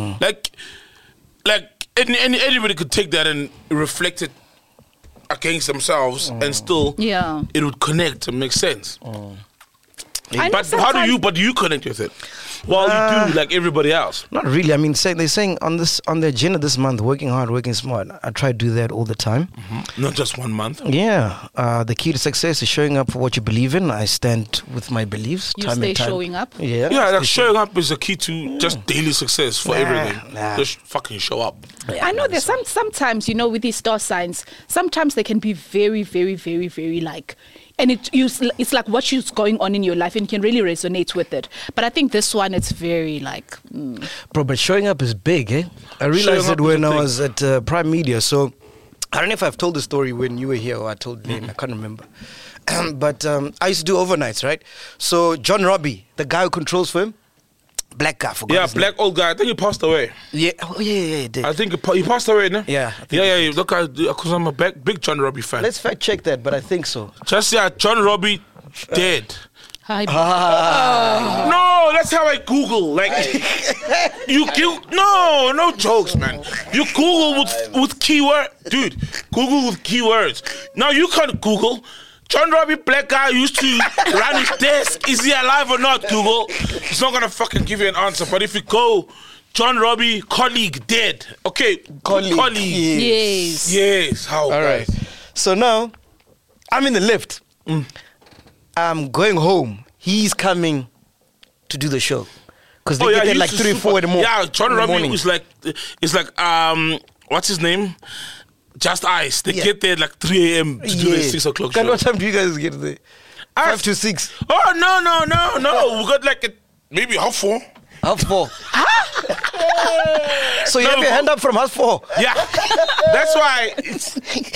Like anybody could take that and reflect it against themselves, and still, Yeah. it would connect and make sense. I know But sometimes- But do you connect with it? Well, you do like everybody else. Not really. I mean, they're saying on the agenda this month, working hard, working smart. I try to do that all the time. Not just 1 month. Yeah. The key to success is showing up for what you believe in. I stand with my beliefs. You time stay and time. showing up? Yeah. Yeah, like showing up is the key to just daily success for everything. nah. Just fucking show up. I know there's sometimes, you know, with these star signs, sometimes they can be very, very, very, very like, and it's like what is going on in your life and you can really resonate with it. But I think this one, it's very like, Bro, but showing up is big, eh? I realized up it is when a I thing. was at Prime Media. So I don't know if I've told the story when you were here or I told Lane. I can't remember. But I used to do overnights, right? So John Robbie, the guy who controls for him, black guy, forgot Yeah, his name. black old guy. I think he passed away. Yeah, oh, yeah, he did. I think he passed away, no? Yeah, I think Yeah. Look, because I'm a big John Robbie fan. Let's fact check that, but I think so. Just John Robbie dead. hi. No, that's how I Google. Like, no jokes, man. You Google with keyword, dude. Google with keywords. Now you can't Google. John Robbie, black guy, used to run his desk. Is he alive or not? Google. It's not gonna fucking give you an answer. But if you go, John Robbie, colleague, dead. Okay, colleague. Yes. Yes. How? All right. So now, I'm in the lift. I'm going home. He's coming to do the show. Because they get there he like used to 3 or 4 in the morning. Yeah, John Robbie is like, what's his name? Just Ice. They Yeah. get there like 3 a.m. to do the 6 o'clock And show. what time do you guys get there? 5 to 6. Oh, no. We got like maybe half 4. Half 4. So you No, have your hand up from half 4. Yeah. That's why it's...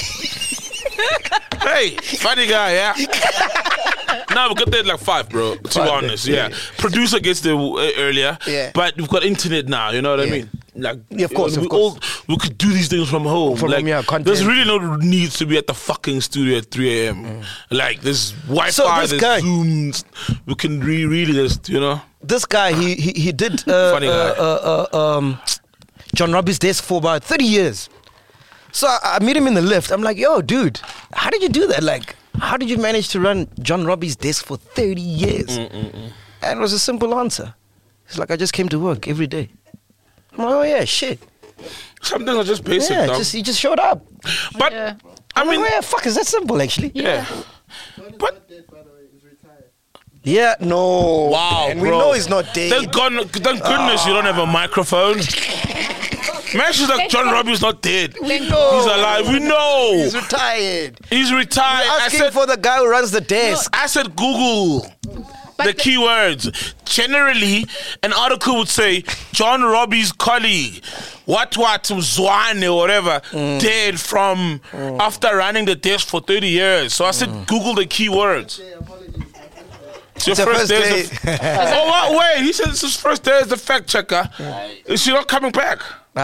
Hey, funny guy, yeah? No, we got there at like 5, bro, to be 5, honest, yeah. yeah. Producer gets there earlier, Yeah. but we've got internet now, you know what I Yeah. mean? Like, Yeah, of course, we of course. we could do these things from home. From like, home, yeah, content. there's really no need to be at the fucking studio at 3 a.m. Like, there's Wi-Fi, So this there's guy- Zooms. We can really just, you know? This guy, he did Funny guy. John Robbie's desk for about 30 years. So I meet him in the lift. I'm like, yo, dude, how did you do that? Like, how did you manage to run John Robbie's desk for 30 years? And it was a simple answer. It's like, I just came to work every day. I'm like, oh, yeah, shit. Something are just basic, Yeah, dog. he just showed up. But Yeah. I mean, fuck, is that simple actually? yeah. But Yeah, no. wow, and bro. we know he's not dead. Thank goodness you don't have a microphone. Man, she's like, John Robbie's not dead. We know. He's alive. We know. He's retired. He's retired. I Asking said, for the guy who runs the desk. I said Google But the keywords. Generally, an article would say John Robbie's colleague, what Mzwane or whatever, dead from after running the desk for 30 years. So I said Google the keywords. It's your first day. Oh, what? Wait, he said it's his first day as the fact checker. Is she not coming back?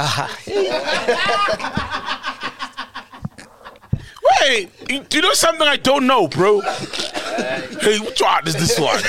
Wait, do you know something I don't know, bro? Hey, which one is this one?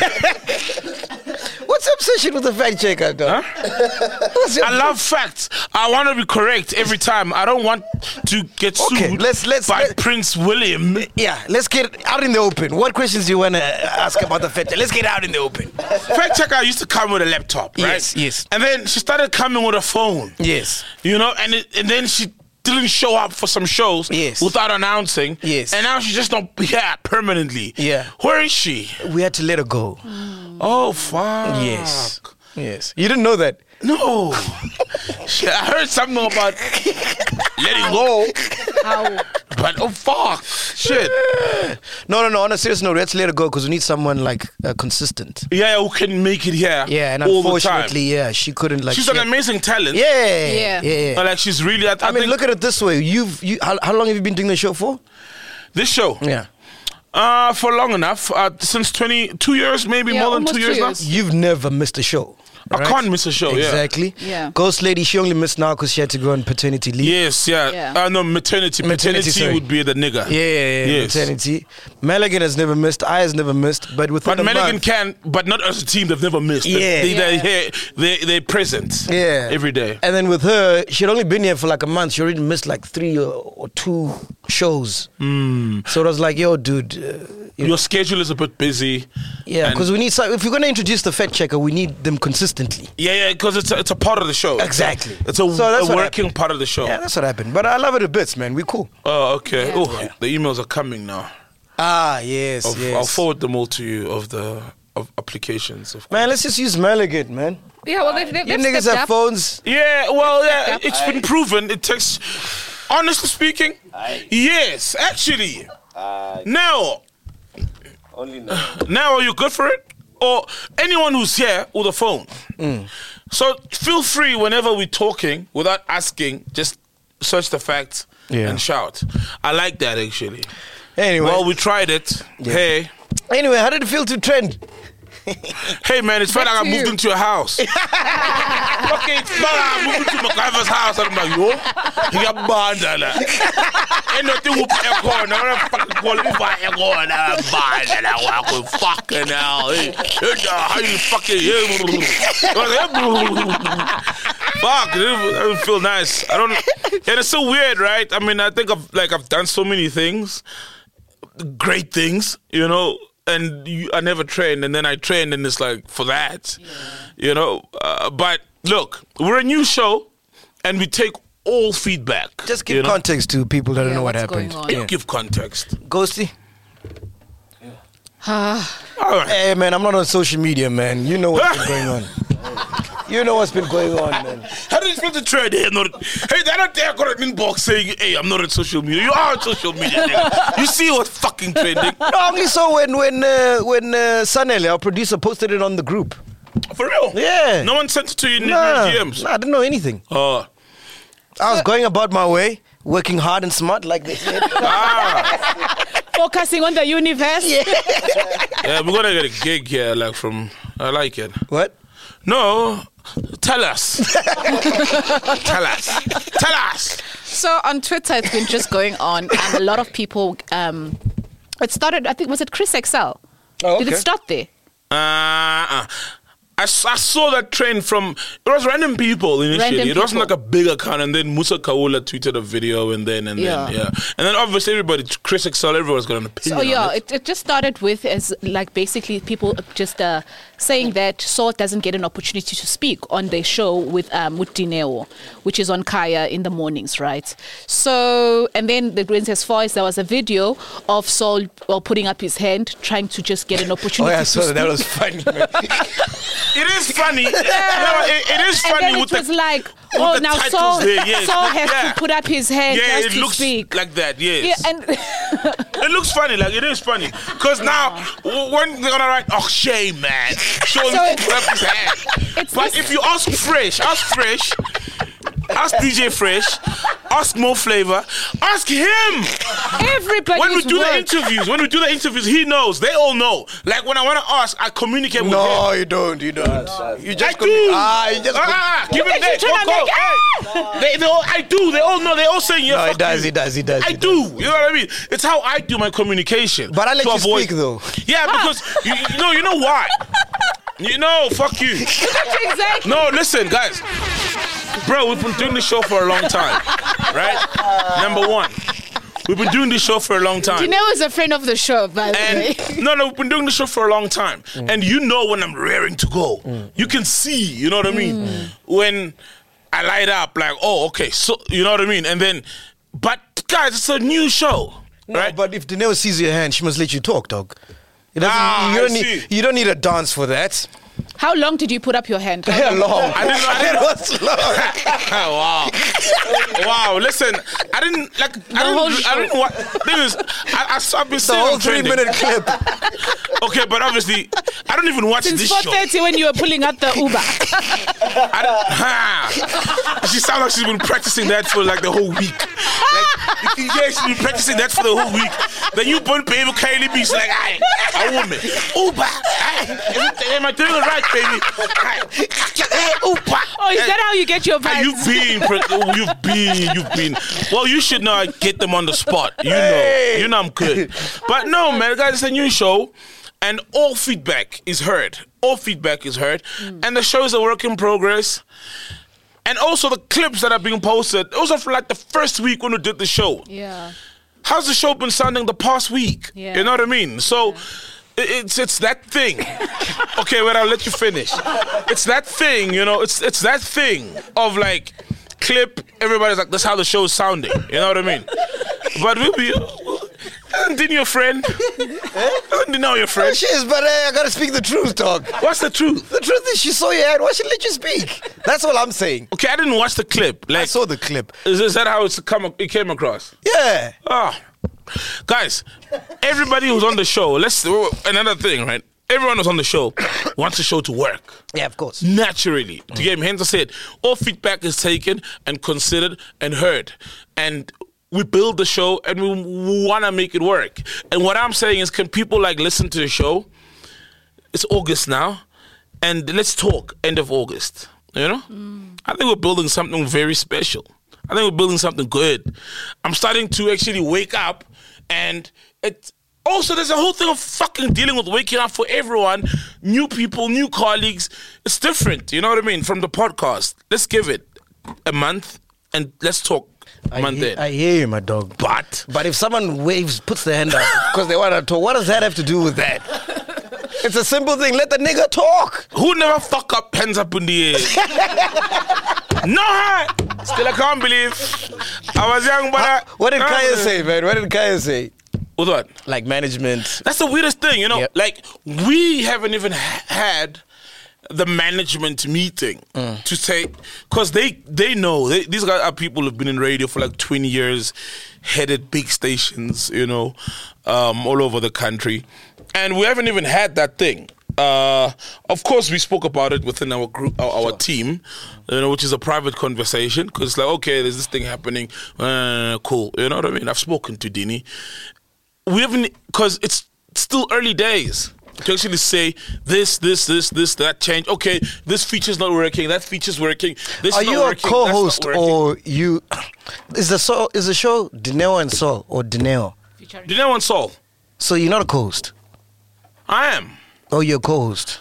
What's the obsession with the fact checker, though? Huh? I love facts. I want to be correct every time. I don't want to get sued by Prince William. Yeah, let's get out in the open. What questions do you want to ask about the fact checker? Let's get out in the open. Fact checker used to come with a laptop, right? Yes, yes. And then she started coming with a phone. Yes. You know, and then she didn't show up for some shows without announcing. Yes. And now she's just not here permanently. Yeah. Where is she? We had to let her go. Oh, fuck. Yes. Yes. You didn't know that? No. Shit, I heard something about letting go. how? But oh, fuck. Shit. No. On a serious note, let's let her go because we need someone like consistent. Yeah, who can make it here. Yeah, and all the time. unfortunately, yeah, she couldn't like. She's an amazing talent. Yeah. But like she's really. I mean, look at it this way. How long have you been doing the show for? This show. Yeah. For long enough. Since 22 years, maybe more than 2 years now. You've never missed a show. I can't miss a show. Exactly. Yeah. Ghost Lady, she only missed now because she had to go on paternity leave. Yes, yeah. Yeah. No, maternity. sorry. would be the nigga. Yeah. Yes. Maternity. Maligan has never missed. I has never missed. But within But a Maligan month, can, but not as a team. They've never missed. They're present. Yeah. Every day. And then with her, she had only been here for like a month. She already missed like 3 or 2 shows. So it was like, yo, dude. Your schedule is a bit busy. Yeah, And- because we need. If we're going to introduce the fact checker, we need them consistently. Yeah, because it's a part of the show. Exactly. It's So that's a what working happened. part of the show. Yeah, that's what happened. But I love it to bits, man. We cool. Oh, okay. Yeah. Oh, the emails are coming now. Yes. I'll forward them all to you of applications. Of Man, let's just use Maligan, man. Yeah, well, they've You niggas stepped have up. phones. Yeah, well, yeah, it's been proven. It takes, honestly speaking, yes, actually. Now, now are you good for it? Or anyone who's here with a phone. So feel free whenever we're talking, without asking, just search the facts and shout. I like that actually. Anyway. Well, we tried it. Hey. Anyway, how did it feel to trend? Hey man, it's felt like I to moved you. into a house. Okay, it's felt like I moved into MacGyver's house. And I'm like, yo, he got bandana. Ain't nothing whoop echo. No, I'm fucking calling me by echo. And I'm bandana. I'm fucking hell. Hey, how you fucking fuck, it doesn't feel nice. I don't. And it's so weird, right? I mean, I think I've done so many things, great things, you know. And I never trained, and then I trained, and it's like for that, you know. But look, we're a new show, and we take all feedback. Just give context to people that don't know what what's happened. going on? Give context. Ghosty? All right. Hey, man, I'm not on social media, man. You know what's been going on. You know what's been going on, man. How do you expect to trade here? Hey, they're not there. Got an inbox saying, "Hey, I'm not on social media." You are on social media. Nigga. You see what's fucking trending? No, I only saw when Sanele, our producer, posted it on the group. For real? Yeah. No one sent it to you in your DMs. Nah, I didn't know anything. Oh. I was going about my way, working hard and smart, like they said. Focusing on the universe. Yeah, we're gonna get a gig here, like from. I like it. What? No, tell us. Tell us. So on Twitter, it's been just going on, and a lot of people. It started. I think was it Chris XL? Oh, Did it okay. start there? I I saw that trend from, it was random people initially. Random it wasn't people. like a big account, and then Musa Kaula tweeted a video, and then. And then obviously everybody, Chris Excel, everyone's got an opinion So on it. it just started with as like basically people just saying that Saul doesn't get an opportunity to speak on their show with Dineo, which is on Kaya in the mornings, right? So, and then the Greens as far as there was a video of Saul putting up his hand, trying to just get an opportunity to speak. That was funny. Man. It is funny. No, it is funny And then with it was the, like, with oh, the now titles Saul, there, yes. Saul has Yeah. to put up his hand yeah, just it to looks speak. like that, yes. Yeah, and It looks funny, like it is funny. Because now, when they're gonna write, oh, shame, man. Show him So to put up his hand. it's But this- if you ask Fresh, ask DJ Fresh, ask Mo Flavor, ask him. everybody's When we do work. the interviews, he knows. They all know. Like when I want to ask, I communicate with him. No, you don't. You don't. You I just do. you just. Give Look him at you that. trying to Go, make- go. Hey. They all, I do. They all know. They all saying yeah. No, fuck he does. you. He does. He does. I he do. does. You know what I mean? It's how I do my communication. But I let to you avoid- speak though. Yeah, because you know why? You know, fuck you. Exactly. No, listen, guys. Bro, we've been doing this show for a long time, right? Number one, we've been doing this show for a long time. Dineo is a friend of the show, by the way. And no, we've been doing this show for a long time. And you know when I'm raring to go. You can see, you know what I mean? When I light up, like, oh, okay, so, you know what I mean? And then, but guys, it's a new show, No, right? but if Dineo sees your hand, she must let you talk, dog. It doesn't, Ah, you don't I need. see. You don't need a dance for that. How long did you put up your hand? How Yeah, long? long. I didn't- It was long. Wow, listen, I didn't watch. I've been The saying whole I'm trending. 3-minute clip. Okay, but obviously, I don't even watch Since this show. 4:30 when you were pulling up the Uber. She sounds like she's been practicing that for like the whole week. Like, yeah, she's been practicing that for the whole week. Then you put baby Kylie B, she's like, aye, a woman. Uber. Aye. Am I doing it right, baby? Aye. Uber. Oh, is that how you get your vibes? You've been. Well, you should know I get them on the spot. You know I'm good. But no, man, guys, it's a new show. And all feedback is heard. All feedback is heard. And the show is a work in progress. And also the clips that are being posted, also for like the first week when we did the show. Yeah. How's the show been sounding the past week? Yeah. You know what I mean? So it's that thing. Okay, wait, I'll let you finish. It's that thing, you know, it's that thing of like clip, everybody's like, that's how the show's sounding. You know what I mean? But we'll be... Didn't your friend? Didn't know your friend. She is, but I gotta speak the truth, dog. What's the truth? The truth is, she saw your hand. Why should let you speak? That's all I'm saying. Okay, I didn't watch the clip. I Like, saw the clip. is that how it came across? Yeah. Ah, guys, everybody who's on the show. Another thing, right? Everyone who's on the show wants the show to work. Yeah, of course. Naturally, to get him. Hence, I said all feedback is taken and considered and heard, and we build the show and we want to make it work. And what I'm saying is, can people like listen to the show? It's August now, and let's talk end of August. You know, I think we're building something very special. I think we're building something good. I'm starting to actually wake up, and it. Also, there's a whole thing of fucking dealing with waking up for everyone, new people, new colleagues. It's different, you know what I mean, from the podcast. Let's give it a month and let's talk month in. I hear you, my dog. But But if someone puts their hand up because they want to talk, what does that have to do with that? It's a simple thing. Let the nigga talk. who never fuck up hands up in the air? No, still I can't believe. I was young, but What did Kaya say, man? What did Kaya say? With what? Like management. That's the weirdest thing, you know. Yep. Like we haven't even had the management meeting to say, because they know these guys are people who've been in radio for like 20 years, headed big stations, you know, all over the country, and we haven't even had that thing. Of course, we spoke about it within our group, our team, you know, which is a private conversation. Because it's like, okay, there's this thing happening. Cool, you know what I mean? I've spoken to Dini. We haven't, because it's still early days to actually say this, that change. Okay, this feature's not working. That feature's working. This Are is not you a working, co-host that's not working. or you? Is the show Dineo and Sol or Dineo? Did anyone solve? So you're not a co-host. I am. Oh, you're a co-host.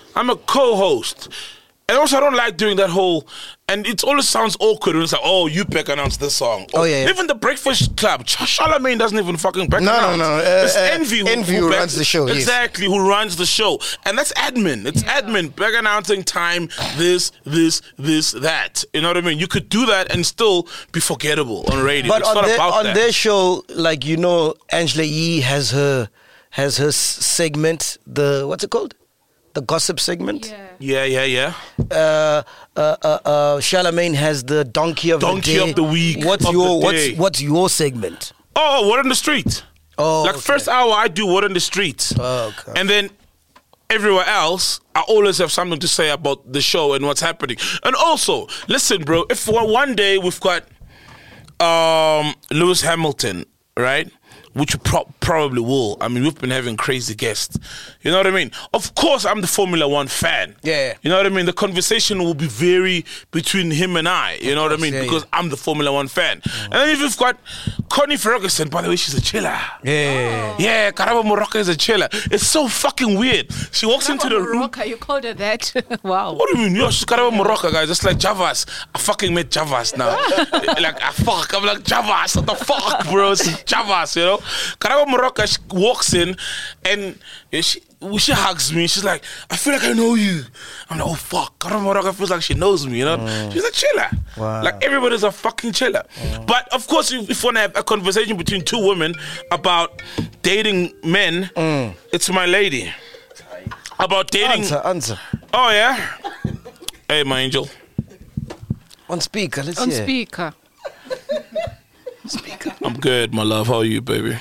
I'm a co-host. And also, I don't like doing that whole, and it always sounds awkward when it's like, oh, you back announced this song. Oh, yeah. Even the Breakfast Club, Charlamagne doesn't even fucking back No. announce. It's Envy Envy who runs the show, yes. Exactly, who runs the show. And that's admin. It's admin, back announcing time, this, that. You know what I mean? You could do that and still be forgettable on radio. But it's not about that. their show, like, you know, Angela Yee has her segment, what's it called? The gossip segment. Yeah. Charlamagne has the donkey of the day. Donkey of the week. What's your segment? Oh, Word on the Street. Oh, like okay. first hour, I do Word on the Street. Oh, okay. And then everywhere else, I always have something to say about the show and what's happening. And also, listen, bro, if one day we've got Lewis Hamilton, right? Which we probably will. I mean, we've been having crazy guests. You know what I mean? Of course, I'm the Formula One fan. Yeah. You know what I mean? The conversation will be very between him and I. You know what I mean? Yeah, because I'm the Formula One fan. And then if you've got Connie Ferguson, by the way, she's a chiller. Yeah. Yeah, Karabo Morocco is a chiller. It's so fucking weird. She walks into the room. Morocco, you called her that? Wow. What do you mean? Yo, she's Karabo Morocco, guys. It's like Javas. I fucking met Javas now. I'm like, Javas. What the fuck, bro? It's Javas, you know? Karabo Morocco, she walks in and she hugs me. She's like, I feel like I know you. I'm like, oh fuck. Karabo Morocco feels like she knows me, you know? She's a chiller. Wow. Like everybody's a fucking chiller. But of course, if you want to have a conversation between two women about dating men, it's my lady. About dating. Answer. Oh yeah? Hey, my angel. On speaker, let's On hear. speaker. I'm good, my love. How are you, baby?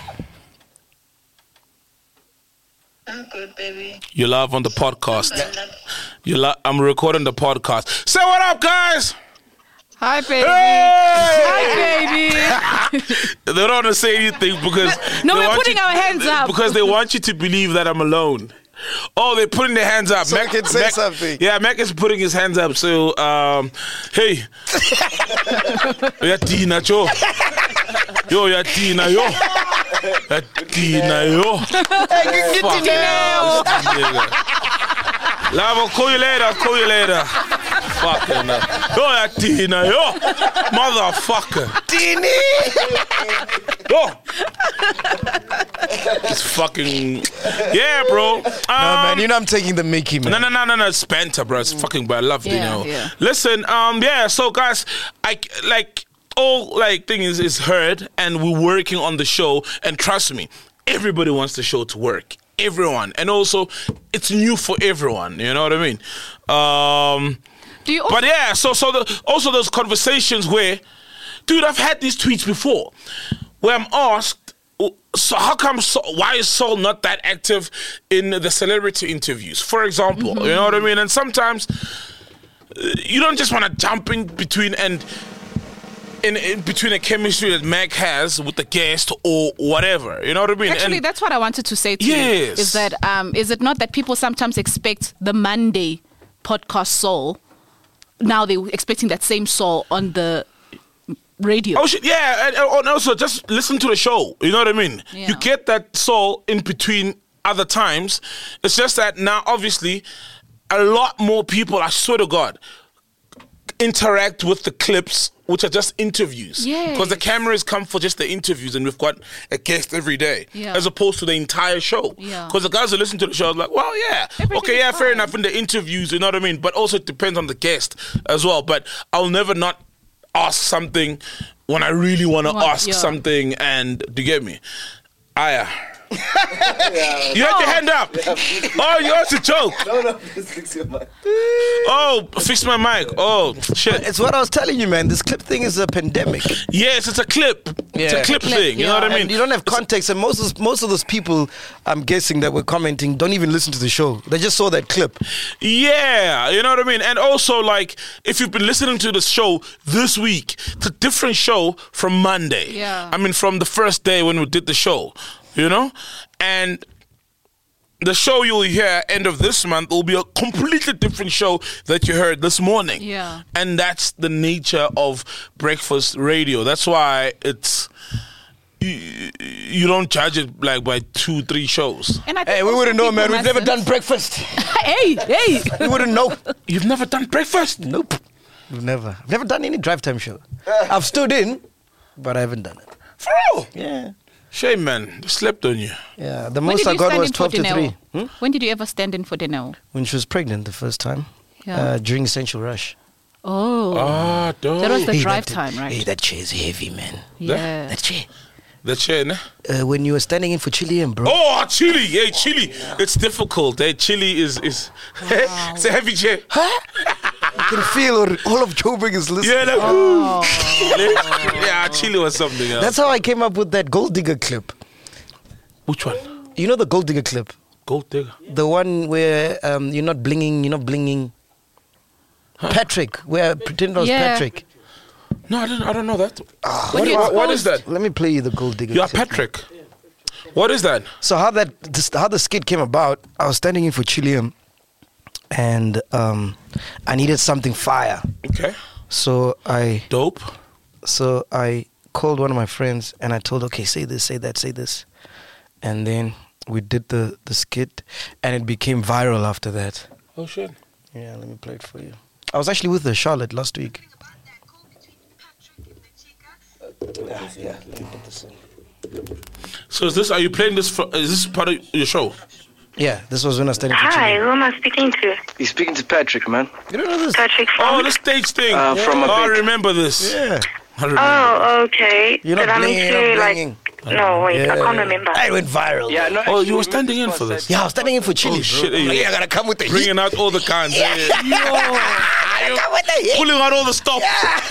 I'm good, baby. You live on the podcast. I'm recording the podcast. Say what up, guys? Hi, baby. Hey! Hi, baby. They don't want to say anything because No, they we're want putting you- our hands up. because they want you to believe that I'm alone. Oh, they're putting their hands up. So I can say something. Yeah, Mac is putting his hands up. So, hey, Yatina, yo, Yatina, yo, Yatina, yo. Fuck yeah, this nigga. Love, I'll call you later. Fucking yo, Yatina, yo, motherfucker. Yo. It's fucking yeah, bro. No, man, you know I'm taking the Mickey, man. No, it's banter, bro. It's fucking bad. I love Yeah, you know. yeah. Listen, yeah. So, guys, all thing is heard, and we're working on the show. And trust me, everybody wants the show to work. Everyone, and also it's new for everyone. You know what I mean? Do you But yeah, also those conversations where, dude, I've had these tweets before, where I'm asked, so how come? Why is Saul not that active in the celebrity interviews, for example? You know what I mean? And sometimes you don't just want to jump in between and in between a chemistry that Mac has with the guest or whatever. You know what I mean? Actually, And that's what I wanted to say to you. Yes. Is that is it not that people sometimes expect the Monday podcast Saul? Now they're expecting that same Saul on the radio. oh shit, yeah, and also just listen to the show. You know what I mean? Yeah. You get that Saul in between other times. It's just that now, obviously, a lot more people, I swear to God, interact with the clips, which are just interviews. Yes. Because the cameras come for just the interviews, and we've got a guest every day, Yeah. as opposed to the entire show. Yeah. Because the guys who listen to the show are like, well, yeah, Everything okay, is yeah, fair fine. enough in the interviews, you know what I mean? But also it depends on the guest as well. But I'll never not ask something when I really want to ask Yeah. something, and do you get me? Aya. You had your hand up. Oh, you want to joke? No, just fix your mic. Oh, fix my mic. Oh, shit. It's what I was telling you, man. This clip thing is a pandemic. Yes, it's a clip. It's a Yeah. clip thing. You know what I mean? And you don't have context, and most of those people, I'm guessing, that were commenting don't even listen to the show. They just saw that clip. Yeah, you know what I mean? And also, like, if you've been listening to the show this week, it's a different show from Monday. Yeah. I mean, from the first day when we did the show, you know? And the show you'll hear end of this month will be a completely different show that you heard this morning. Yeah. And that's the nature of breakfast radio. That's why you don't judge it like by 2-3 shows. And I think Hey, we also wouldn't know, people man. We've never mustn't- done breakfast. Hey. We wouldn't know. You've never done breakfast? Nope. We've never done any drive time show. I've stood in, but I haven't done it. For real? Yeah. Shame, man. They slept on you. Yeah. The When most did I you got stand was in for 12 to 3. Denel? When did you ever stand in for Denel? When she was pregnant the first time. Yeah. During Essential Rush. Oh. Ah, dope. That was the Hey, drive that- time, right? Hey, that chair is heavy, man. Yeah. That chair. The chair, ne? When you were standing in for Chilean, bro. Oh, chili. Hey, chili. It's difficult. Hey, chili is it's a heavy chair. You can feel all of Joburg is listening. Yeah, like, Oh. yeah, chili was something else. That's how I came up with that gold digger clip. Which one? You know the gold digger clip? Gold digger. The one where you're not blinging. Patrick, where I pretend I was Yeah. Patrick. No, I don't know that. When you What is exposed- that? Let me play you the gold digger You are clip. Patrick. What is that? So how the skit came about, I was standing in for Chilean and I needed something fire. Okay. So I Dope. called one of my friends and I told, okay, say this, say that, say this. And then we did the skit and it became viral after that. Oh, shit. Yeah, let me play it for you. I was actually with Charlotte last week. Yeah, let me put this in. So are you playing this is this part of your show? Yeah, this was when I was standing for Hi, Chilean. who am I speaking to? You're speaking to Patrick, man. You don't know this? Patrick Oh, from... the stage thing. From a I bit. remember this. Yeah. I remember. Oh, okay. You're not But I'm blinging, into, you're not like... blinging. No, wait, I can't remember. I went viral. Yeah, no. Oh, you were standing in for this. Yeah, I was standing in for Chile. Oh, shit, Bro. yeah. I gotta come with the heat. Bringing out all the cans. Yeah. I gotta come with the heat. Pulling out all the stops.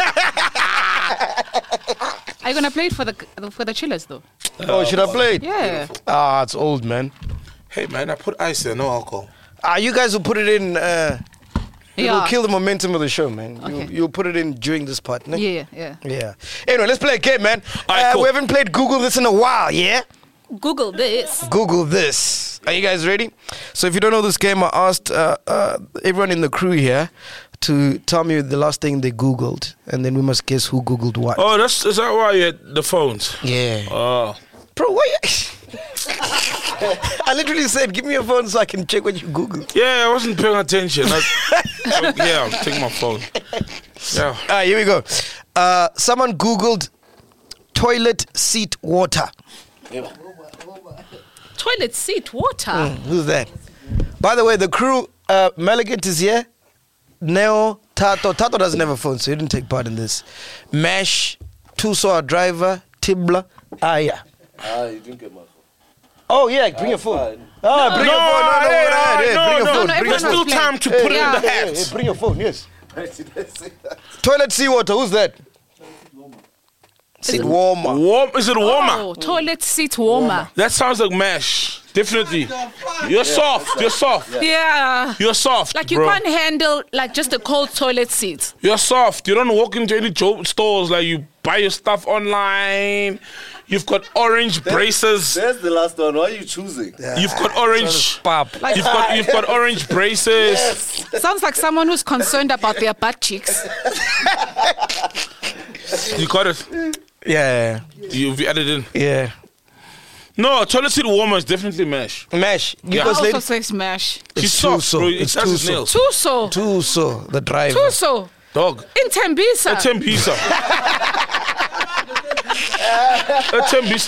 Are you gonna play it for the chillers though? Oh, should I play it? Yeah. Ah, it's old, man. Hey, man, I put ice there, no alcohol. You guys will put it in. It'll Yeah. kill the momentum of the show, man. Okay. You'll put it in during this part. Ne? Yeah. Yeah. Anyway, let's play a game, man. Alright, cool. We haven't played Google this in a while, yeah? Google this. Google this. Are you guys ready? So if you don't know this game, I asked everyone in the crew here to tell me the last thing they Googled, and then we must guess who Googled what. Oh, is that why you had the phones? Yeah. Oh. Bro, why you... I literally said, give me your phone so I can check what you Googled. Yeah, I wasn't paying attention. Yeah, I'll take my phone. Yeah. All right, here we go. Someone Googled toilet seat water. Toilet seat water. Who's that? By the way, the crew, Malagit is here. Neo, Tato. Tato doesn't have a phone, so he didn't take part in this. Mash, Tuso, our driver, Tibla, Aya. You didn't get my phone. Oh, yeah, bring your phone. fine. Bring your phone. No, hey, bring your no, phone. no, Bring your There's everyone phone. still was time to playing. put it in Yeah. the Hey, hats. bring your phone, yes. Did I say that? Toilet seawater, who's that? Seat warmer. Is it warmer? Oh, toilet seat warmer. That sounds like mash. Definitely. You're soft. You're soft. Yeah. You're soft, Like you bro. can't handle like just a cold toilet seat. You're soft. You don't walk into any stores like you buy your stuff online. You've got orange braces. There's the last one. Why are you choosing? You've got orange. Pop. You've got orange braces. Sounds like someone who's concerned about their butt cheeks. You got it. Yeah, You've added in. yeah. No, toilet seat warmer is definitely mash. Mash. Yeah. Because Also lady, say smash. She's It's soft, Tuso. bro. It It's does his Tuso. nails. Tuso. Tuso, the driver. Tuso. Dog. In Tembisa. A Tembisa. A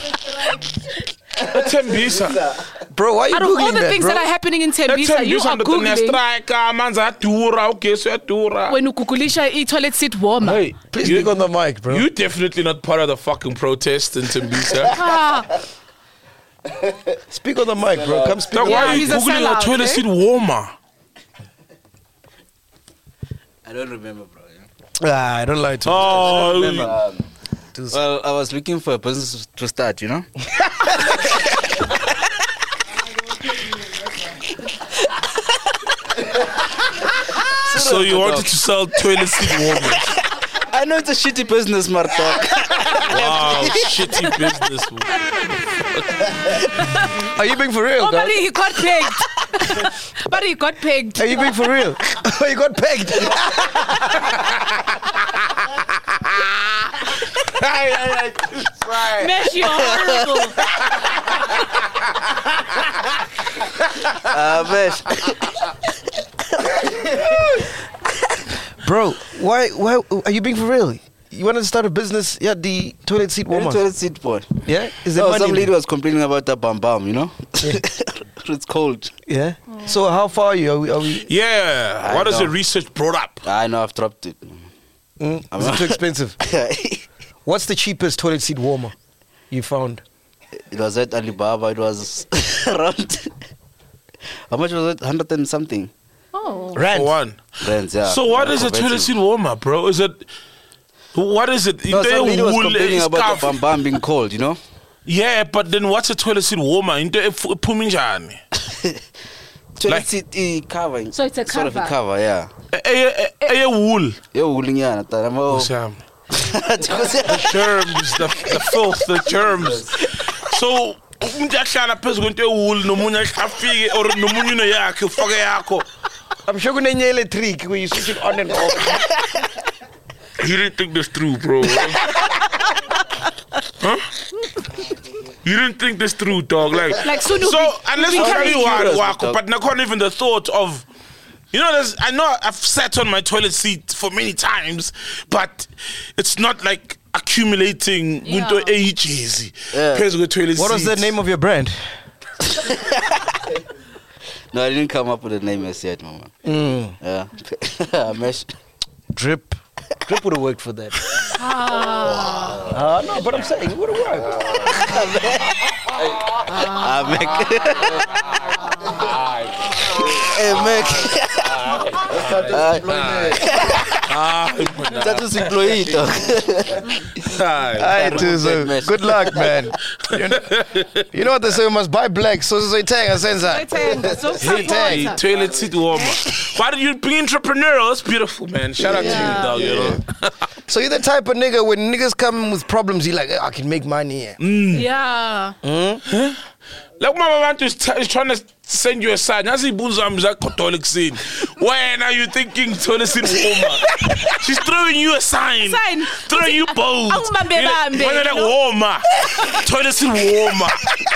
Tembisa. Bro, why are you Out of all Googling the that, things bro? that are happening in A Tembisa, you are Tembisa Googling striker, manza dura, okay, so dura. when ukugulisha toilet seat warmer. Hey, Please speak on the mic, bro. you definitely not part of the fucking protest in Tembisa. Ah, Speak on the mic, bro. Come speak. Dog, on why the are you he's a googling a sellout, toilet eh? seat warmer? I don't remember, bro. I don't lie to you. Oh, Well, I was looking for a business to start, you know? so you wanted to sell toilet seat warmers? I know it's a shitty business, Marta. Wow, shitty business. Are you being for real, oh, dog? but he got pegged. But he got pegged. Are you being for real? You got pegged. Right. Mesh, you're horrible. Mesh. Bro, why are you being for real? You wanted to start a business? Yeah, the toilet seat warmer. Toilet seat boy. Yeah, is it No, money? some lady was complaining about the bam, you know? It's cold. Yeah. So how far are you? Are we Yeah. What is know. the research brought up? I know, I've dropped it. Is it too expensive? What's the cheapest toilet seat warmer you found? It was at Alibaba. It was around. How much was it? 100 and something. Oh. Rand. For one. Rands, yeah. So what is a Converting. toilet seat warmer, bro? Is it? What is it? No, some lady was Wool complaining about scarf. the bam being cold, you know? Yeah, but then what's a toilet seat warmer? Into puminjani. Toilet Like- seat covering. So it's a Sort of a cover. cover, yeah. A wool. You're wooling, yeah. Sam. The germs, the filth, the germs. So umuntu ahlala phezu kwento ewool nomunye afike or nomunye no yakhe ufake yakho. I'm sure kunenye electric where you switch it on and off. You didn't think this through, bro. Huh? You didn't think this through, dog. Like, so unless you tell you curious, wako, dog. but not even the thought of, you know, I know I've sat on my toilet seat for many times, but it's not like accumulating Yeah. into ages. Yeah. Toilet What was the seat. name of your brand? No, I didn't come up with a name as yet, mama. Yeah. Mesh. Drip. Drip would have worked for that. No, but I'm saying it would have worked. Hey, Mac. Status employee, dog. Alright, Tuzo. Good luck, man. You know what they say? We must buy black. So they tag us Hey, Hey, toilet seat warmer. Why did you be entrepreneurial? That's beautiful, man. Shout out to you, dog. You know. So you're the type of nigga when niggas come with problems, you like, I can make money here. Yeah. Like my mama is trying to send you a sign. As he boons am Catholic scene. When are you thinking toilet seat warmer? She's throwing you a sign. Throwing you bold. Angibambe-bambe, When are like warmer? Toilet seat warmer.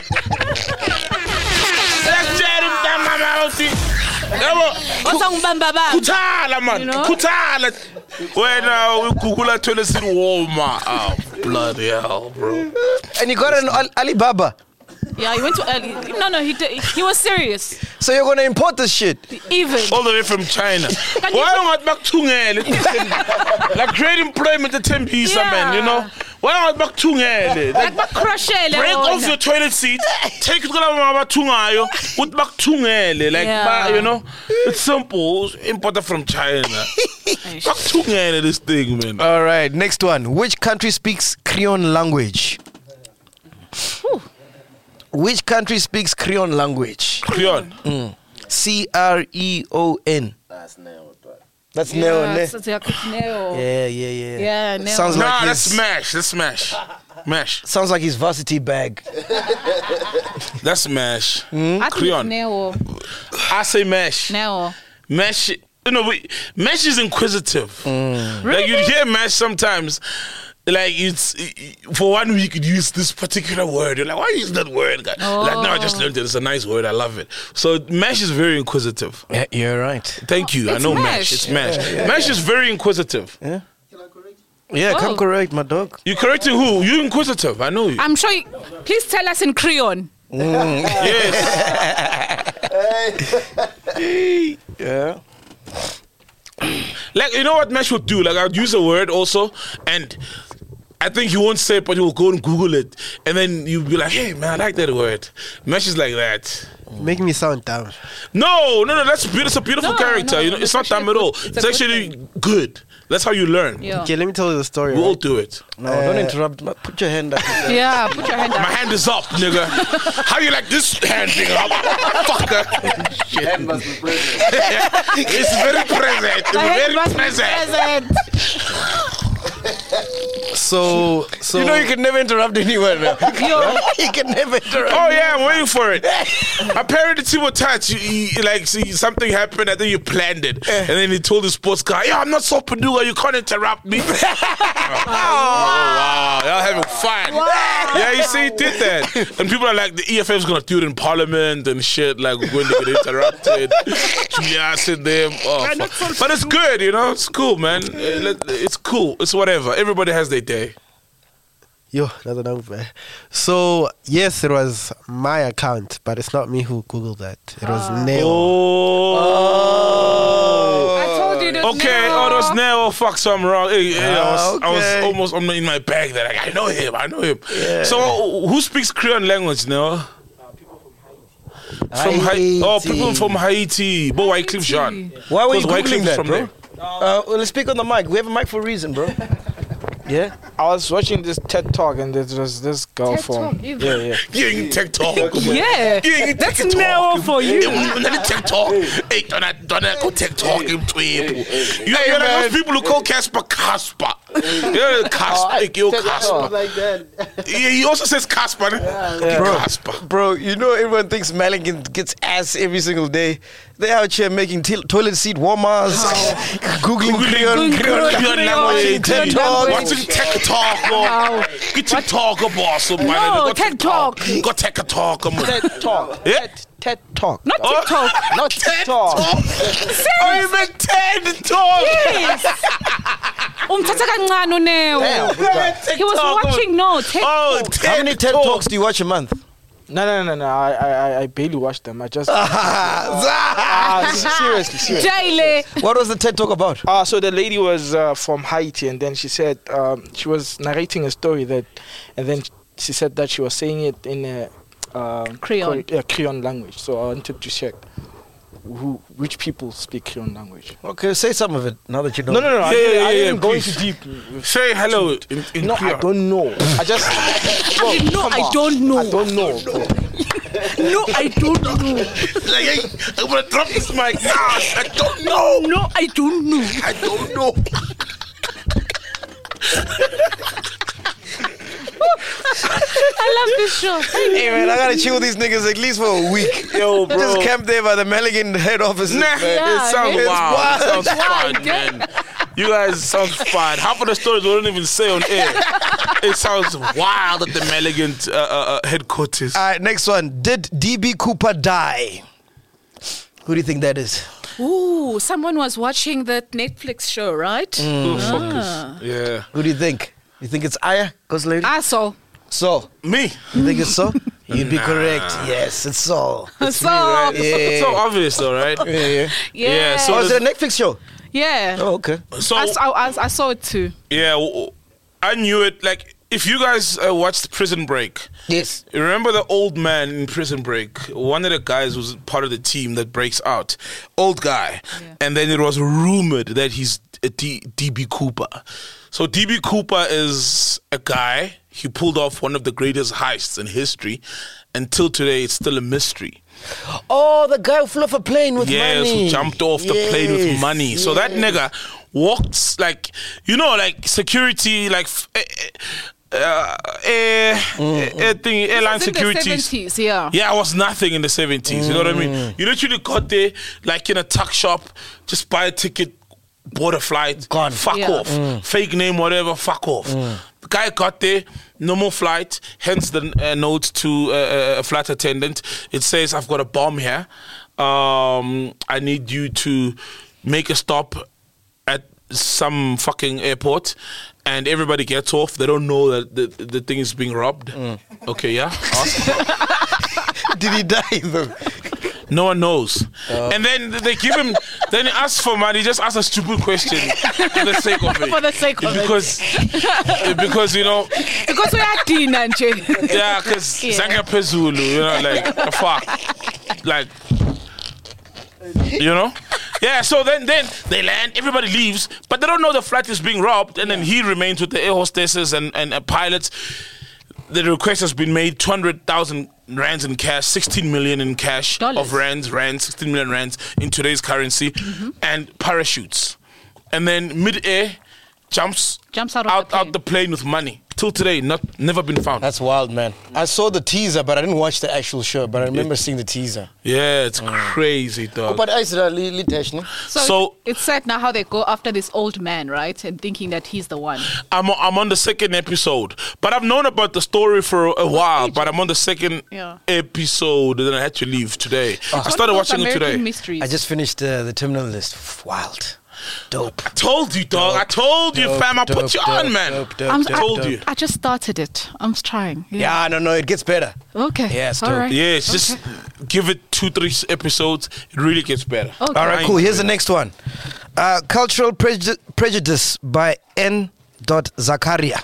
Kuthala, man. You know? Kuthala. When we Google toilet seat warmer. Oh, bloody hell, bro. And you got an Alibaba. Yeah, he went to no, he was serious. So you're going to import this shit. Even. All the way from China. Why don't I back to like great employment at Tembisa, man, you know? Why don't I back to Like bakrashele break wona. off your toilet seat, take it to Tungayo, put back Tungele, like, Yeah. you know? It's simple. Imported from China. Back Tungele, this thing, man. All right, next one. Which country speaks Creole language? Which country speaks Creole language? Creon. Creon. That's nailed, bro. That's Neo, ne? Neo. Yeah. Yeah, Neo. Sounds like Nah, his, that's smash. That's smash. Mash. sounds like his varsity bag. That's smash. I think Creon. Neo. I say mash. Neo. Mesh, you know, Mesh is inquisitive. Like you hear Mesh sometimes, like it's for 1 week you'd use this particular word. You're like, why use that word? Like, no, I just learned it. It's a nice word. I love it. So Mesh is very inquisitive. Yeah, you're right. Thank you. I It's know Mesh. Mesh. It's Mesh. Mesh is very inquisitive. Yeah, come Oh. correct, my dog. You correcting who? You inquisitive. I know you. I'm sure please tell us in Creon. Yes. Yeah. Like, you know what Mesh would do? Like, I'd use a word also, and I think he won't say it, but he'll go and Google it. And then you'll be like, hey, man, I like that word. Mesh is like that. Making me sound dumb. No, that's beautiful. It's a beautiful No, character. no, You know, it's not it's actually dumb at all. good. It's a It's good actually good. That's how you learn. Yeah. Okay, let me tell you the story. We'll Right? do it. No, don't interrupt. Put your hand up. Yeah, put your hand My up. hand is up, nigga. How you like this hand thing up? Fucker. Shit. Hand must be present. It's very present. My hand Very must be present. present. So You know you can never interrupt anyone. Man. You can never interrupt. Oh yeah, I'm waiting for it. Apparently, Timo Touch, something happened. I think you planned it, and then he told the sports guy, "Yeah, I'm not so Purdue. You can't interrupt me." Wow, y'all having fun. Yeah, you see, he did that, and people are like, the EFF's gonna do it in Parliament and shit, like when they get interrupted. Yeah, sit there. Oh, but it's good, you know. It's cool, man. It's cool. It's whatever. Everybody has their day. Yo, another number. So yes, it was my account, but it's not me who googled that. It was Neo. I told you that. Okay, Neo. it was Neo. Fuck, so I'm wrong. Hey, I was okay. almost in my bag that I know him. Yeah. So who speaks Creole language now? From Haiti. Oh, people from Haiti. Bo Wycliffe Jean. Why were you Because googling Wycliffe that, from bro? there. Well, let's speak on the mic. We have a mic for a reason, bro. Yeah? I was watching this TED Talk and there was this girl TED from... Talk, even. Yeah. Yeah, TikTok. Yeah, that's Neo for you. TikTok. Hey, don't go TikTok him to him. You're like those people who call Casper. You're Casper. Like that. Yeah, he also says Casper. Casper. Bro, you know everyone thinks Maligan gets ass every single day. They're out here making toilet seat warmers, Googling Creole language, TED Talk. Watching TikTok. Get TikTok, boss. No, TED Talk. Go TikTok. TED Talk. Yeah. TED Talk. Not TikTok. Not TikTok. Oh, you meant TED Talk. Yes. Umthatha kancane uNeo. He was watching TED Oh, Talk. How many TED Talks do you watch a month? No. I barely watched them. I just... seriously. Jaylee. What was the TED Talk about? So the lady was from Haiti, and then she said she was narrating a story and then she said that she was saying it in a Creole. Creole language. So I wanted to check which people speak Creole language. Okay, say some of it now that you know. No. I didn't go please. into deep. Say hello in No, Creole. I don't know. I just... No, I don't know. I don't know. No, I don't know. Like, hey, I'm gonna drop this mic. Nah, I don't know. No, I don't know. I don't know. I love this show. Hey man, I gotta chill with these niggas at least for a week. Yo, bro. Just camp there by the Maligan head office. Nah, man. it sounds It's wild. wild. It sounds fun, man. You guys sound fun. Half of the stories we don't even say on air. It sounds wild at the Maligan headquarters. All right, next one. Did DB Cooper die? Who do you think that is? Ooh, someone was watching that Netflix show, right? Who the fuck is? Yeah. Who do you think? You think it's Aya, Ghost Lady? I saw. So, Me. you think it's so? You'd be correct. Yes, it's so. So, Yeah. It's so obvious though, right? Yeah. Yeah, so Oh, is it a Netflix show? yeah. Oh, okay. So I saw it too. yeah, I knew it. Like, if you guys watched Prison Break, Yes. you remember the old man in Prison Break? One of the guys was part of the team that breaks out. Old guy. Yeah. And then it was rumored that he's a DB Cooper. So DB Cooper is a guy. He pulled off one of the greatest heists in history. Until today, it's still a mystery. Oh, the guy who flew off a plane with Yes, money. who jumped off the plane with money. So that nigga walked like, you know, like security, like airline It's in securities. the 70s, yeah. Yeah, I was nothing in the 70s. You know what I mean? You literally got there, like in a tuck shop, just buy a ticket, board a flight, Gone. fuck Yeah. off. Fake name, whatever, fuck off. The guy got there, no more flight, hence the note to a flight attendant. It says, I've got a bomb here. I need you to make a stop at some fucking airport. And everybody gets off. They don't know that the thing is being robbed. Okay, yeah? Awesome. Did he die though? No one knows. And then they give him, then he asks for money, just ask a stupid question for the sake of it. For the sake of it. Because you know, Because we are dinner, nje. yeah, because Zanga Pezulu, you know, like, the fuck. Like, you know? Yeah, so then they land, everybody leaves, but they don't know the flight is being robbed, and then he remains with the air hostesses and pilots. The request has been made, 200,000 rands in cash, 16 million in cash Dollars. of rands, 16 million rands in today's currency, and parachutes. And then mid-air, jumps out out the plane with money. Till today, never been found. That's wild, man. I saw the teaser, but I didn't watch the actual show. But I remember seeing the teaser. Yeah, it's crazy, dog. But I said, So it's sad now how they go after this old man, right? And thinking that he's the one. I'm on the second episode, but I've known about the story for a while. But I'm on the second episode, and then I had to leave today. I started watching it today. Mysteries. I just finished the Terminal List. Wild. Dope. I told you, dog. I told you, fam. I put you on, man. I told you. I just started it. I'm trying. Yeah, no, it gets better. Okay. Yeah, it's all dope. right. Yeah, it's just give it 2-3 episodes. It really gets better. Okay. All right, cool. Here's the next one. Cultural Prejudice by N. Zakaria.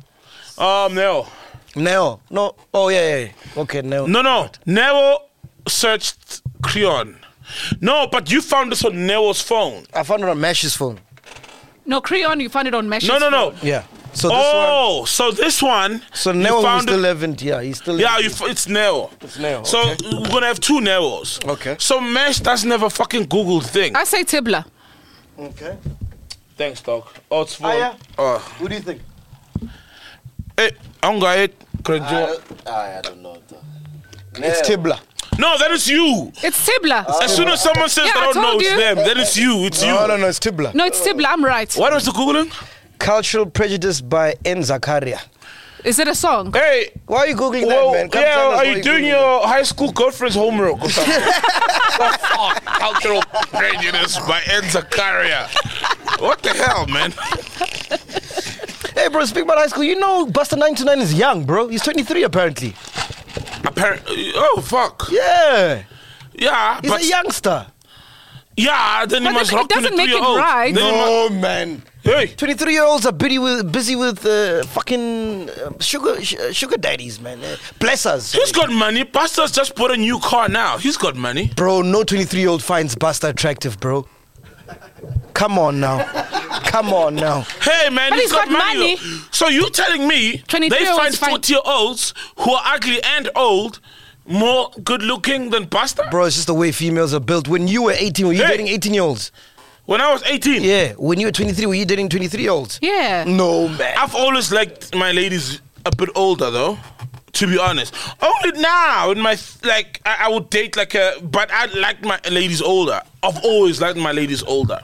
Neo. No. Oh, yeah. Okay, Neo. No. Neo searched Creon. No, but you found this on Neo's phone. I found it on Mash's phone. No, Creon, you found it on Mash's No. phone. Yeah. So this one. So this one. So Neo still haven't. Yeah, he's still. Yeah, it's Neo. It's Neo. So we're gonna have 2 Neos. Okay. So Mesh doesn't have a fucking Google thing. I say Tibla. Okay. Thanks, dog. Oh, it's for. Who do you think? Hey, I'm going. I don't know. It's Tibla. No, that is you. It's Tibla. As soon as someone says Yeah, they I don't know told it's you. them, then it's you. It's you. No, it's Tibla. No, it's Tibla. I'm right. What was the Googling? Cultural Prejudice by N. Zakaria. Is it a song? Hey, why are you Googling well, that, man? Come tell us are why you doing Googling your high school girlfriend's homework or something? Cultural Prejudice by N. Zakaria. What the hell, man? Hey, bro, speak about high school. You know Buster 929 is young, bro. He's 23, apparently. Oh, fuck. Yeah. Yeah, He's a youngster. Yeah, then he But must it rock doesn't make it 23-year-old. right. No, man. Hey. 23-year-olds are busy with fucking sugar daddies, man. Bless us. He's got money. Buster's just bought a new car now. He's got money. Bro, no 23-year-old finds Buster attractive, bro. Come on now. Hey, man, But he's got money. So you telling me they 23-year-olds find 40-year-olds who are ugly and old more good-looking than Buster? Bro, it's just the way females are built. When you were 18, were you dating 18-year-olds? When I was 18? Yeah. When you were 23, were you dating 23-year-olds? Yeah. No, man. I've always liked my ladies a bit older, though. To be honest, only now in my I would date but I like my ladies older. I've always liked my ladies older.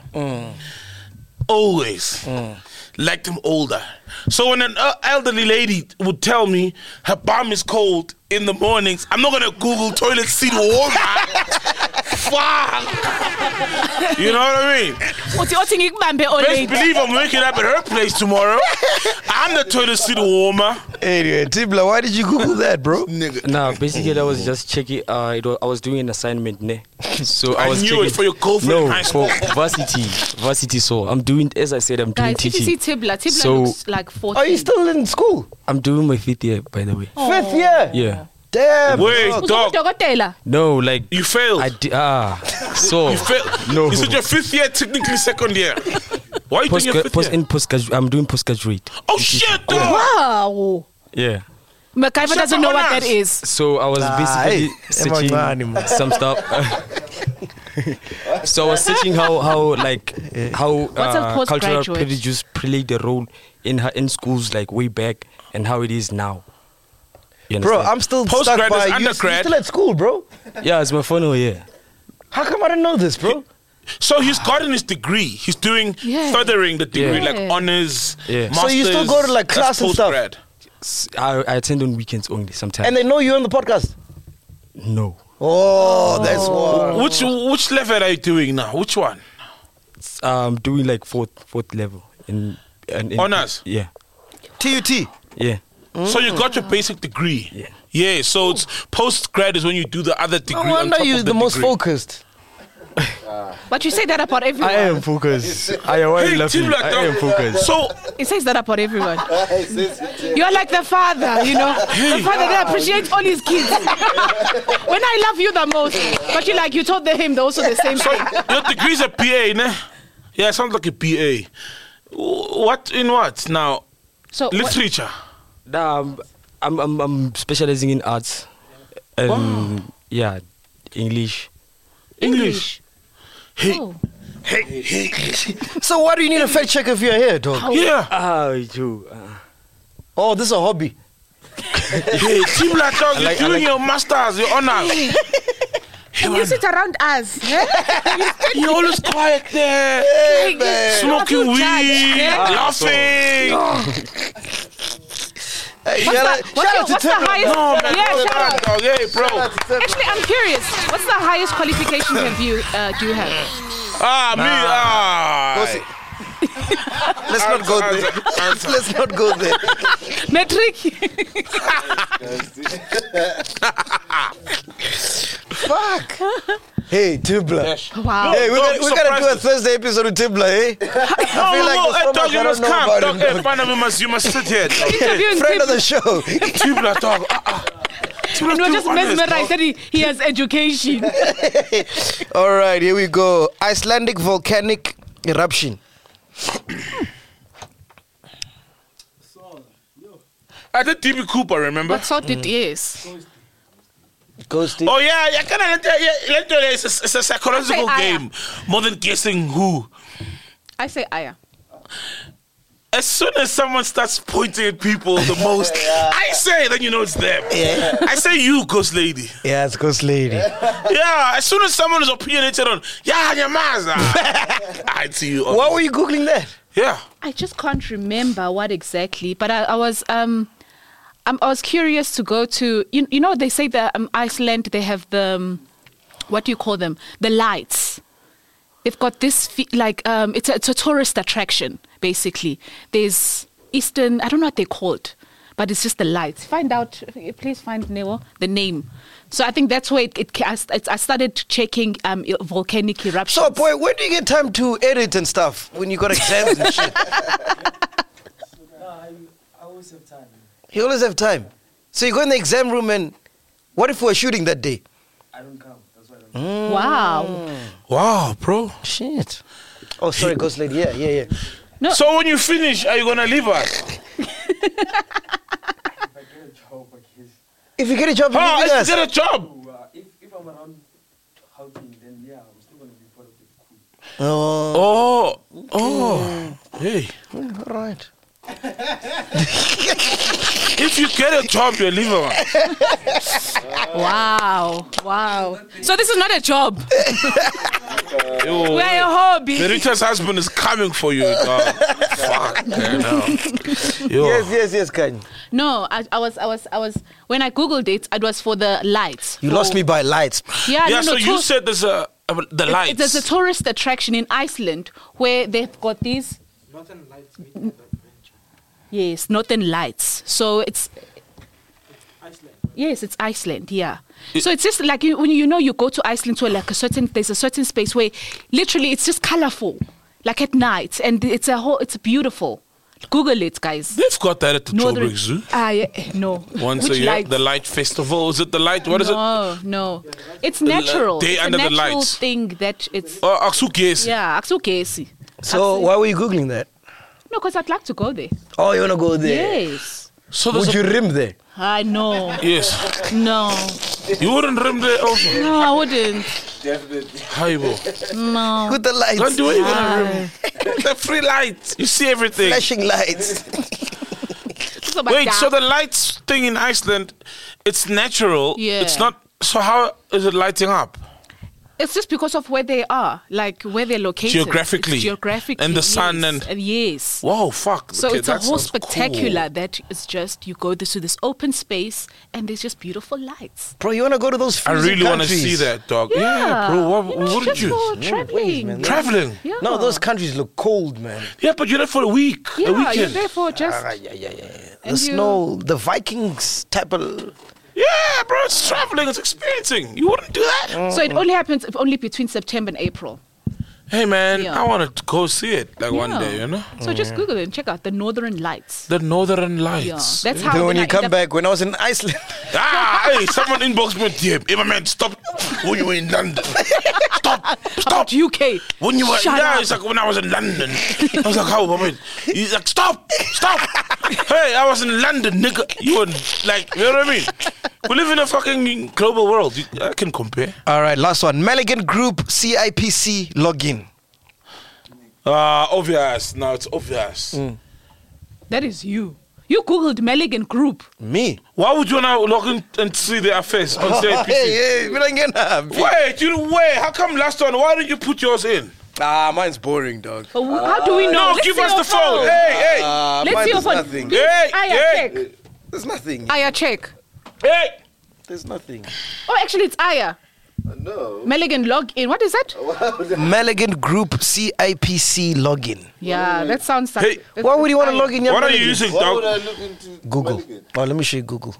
Always liked them older. So when an elderly lady would tell me her bum is cold in the mornings, I'm not gonna Google toilet seat warmer. Fuck. You know what I mean? Best believe I'm waking up at her place tomorrow. I'm the toilet seat warmer. Anyway, Tibla, why did you Google that, bro? Nah, basically I was just checking. I was doing an assignment, ne? So I was knew checking. it for your girlfriend in high school. For varsity. So I'm doing, as I said, I'm doing Guys, if you teaching. see Tibla So- looks like 14. Are you still in school? I'm doing my 5th year, by the way. 5th year? Yeah. Damn. Wait, dog. No, like You failed. So You failed. no. Is it your 5th year, technically 2nd year? Why are you doing your 5th year? I'm doing postgraduate. Oh shit, dog. Wow. Yeah. MacGyver doesn't know what that is. So I was basically searching some stuff. So I was searching how What's a cultural postgraduate? prejudice played a role in schools like way back and how it is now. You Bro, understand? I'm still Postgrad stuck by is you. undergrad. Still at school, bro. Yeah, it's my final year. How come I didn't know this, bro? So he's gotten his degree. He's doing Yeah. furthering the degree, Yeah. like honors, Yeah. So you still masters, go to, like, class that's and stuff? postgrad. I attend on weekends only sometimes. And they know you on the podcast. No. Oh, that's why. Which level are you doing now? Which one? Doing like fourth level in Honors? Yeah. TUT. Yeah. So you got your basic degree. Yeah. Yeah. So it's postgrad is when you do the other degree. No on wonder top you're of the most degree. focused. But you say that about everyone. I am focused. Why are you laughing? Tibla, I am focused. So He says that about everyone. You're like the father, you know. The father that appreciates all his kids. When I love you the most, but you told him also the same thing. your degree's a PA, ne? Yeah, it sounds like a PA. What in what now? So Literature. Nah, I'm specializing in arts and yeah, English. English. Hey, Oh. Hey. So why do you need a fact check if you're here, dog? Yeah. Oh, this is a hobby. Hey, Team Black Dog, you're doing your masters, your honors. And you sit around us. You're always quiet there. Smoking weed, laughing. What's the highest? Shout out. Dog. Hey, bro. Actually, I'm curious. What's the highest qualifications do you have? Let's not go there. Let's not go there. Metric. Fuck. Hey, Tibbler. Wow. Hey, we gotta do a Thursday episode with Tibbler, eh? I feel like there's so much I don't know about him. You must sit here. Friend of the show. Tibbler, dog. And we're just mesmerized that he has education. All right, here we go. Icelandic volcanic eruption. I did DB Cooper, remember? But so did yes. Ghosty. Oh yeah, it's a psychological game more than guessing who. I say Aya. As soon as someone starts pointing at people the most, I say, then you know it's them. Yeah. I say you, Ghost Lady. Yeah, it's Ghost Lady. Yeah, as soon as someone is opinionated on, Nyamaza, I see you. Why were you Googling that? Yeah. I just can't remember what exactly, but I was curious to go to, you know, they say that Iceland, they have the, what do you call them? The lights. They've got this, it's a tourist attraction, basically. There's Eastern, I don't know what they're called, but it's just the lights. Please find Neo, the name. So I think that's where I started checking volcanic eruptions. So, boy, when do you get time to edit and stuff? When you got exams and shit? I always have time. You always have time. So you go in the exam room and what if we're shooting that day? I don't come. That's why I don't come. Wow, bro. Shit. Oh, sorry, Ghost Lady. Yeah. No. So when you finish, are you going to leave us? If I get a job, I guess. If you get a job, you leave us. If you get a job. If I'm around helping, then yeah, I'm still going to be part of the crew. Oh. Hey. All right. If you get a job, you're leaving us. Wow. So this is not a job. We're a hobby. The Rita's husband is coming for you, dog. Fuck, Yes, Kanye. No, I was when I googled it, it was for the lights. You lost me by lights. Yeah, so you said there's the lights. There's a tourist attraction in Iceland where they've got these. Northern Lights. Yes, Northern Lights. So it's Iceland. Yes, it's Iceland. Yeah. So it's just like when you go to Iceland to there's a certain space where literally it's just colorful, like at night, and it's beautiful. Google it, guys. They've got that at the Joburg Zoo. No. Once a year, the Light Festival. Is it the Light? What is it? No. It's natural. Day it's under a the natural lights. thing that it's. Aksukesi. Yeah, Aksukesi. So why were you Googling that? No, because I'd like to go there. Oh, you want to go there? Yes. So would you rim there? I know. Yes. No. You wouldn't rim there also? No, I wouldn't. Definitely. Haibo. No. With the lights. Don't do it. You're gonna rim. The free lights. You see everything. Flashing lights. Wait, so the lights thing in Iceland, it's natural. Yeah. It's not. So how is it lighting up? It's just because of where they are, like where they're located. Geographically. It's geographically. And the sun yes. Yes. Whoa, fuck. So Okay, it's a that whole sounds spectacular cool. that it's just, you go to this open space and there's just beautiful lights. Bro, you want to go to those I freezing really want to countries? see that, dog. Yeah. Bro. Why wouldn't just you? for traveling. Traveling? Yeah. No, those countries look cold, man. Yeah, but you're there for a week. A Yeah, weekend. you're there for just... The And snow, the Vikings type of... Yeah, bro, it's traveling, it's experiencing. You wouldn't do that? So it only happens only between September and April. Hey, man, Yeah. I want to go see it one Yeah. day, you know? So just Google it and check out the Northern Lights. The Northern Yeah, Lights. that's how. Then when you I come end up- back, when I was in Iceland... Hey, someone inboxed me a DM. Hey, my man, stop when you were in London. Stop. About UK. When you were, Shut up. it's like when I was in London. I was like, how, my man? He's like, stop. Hey, I was in London, nigga. You were like, you know what I mean? We live in a fucking global world. I can compare. All right, last one. Maligan Group CIPC login. Obvious. No, it's obvious. That is you. You Googled Meligan Group. Me? Why would you want to log in and see their face on CIPC? Hey, Wait. How come last one? Why didn't you put yours in? Mine's boring, dog. How do we know? No, Let's give see us your the phone. Hey. Let's see your phone. Nothing. Aya, check. There's nothing. Aya, check. Hey. There's nothing. Oh, actually, it's Aya. No. Meligan login. What is that? Meligan Group CIPC login. Yeah, that sounds like. Hey, why would you want to log in? What are you using, Why dog? would I look into Google. Meligan? Oh, let me show you Google.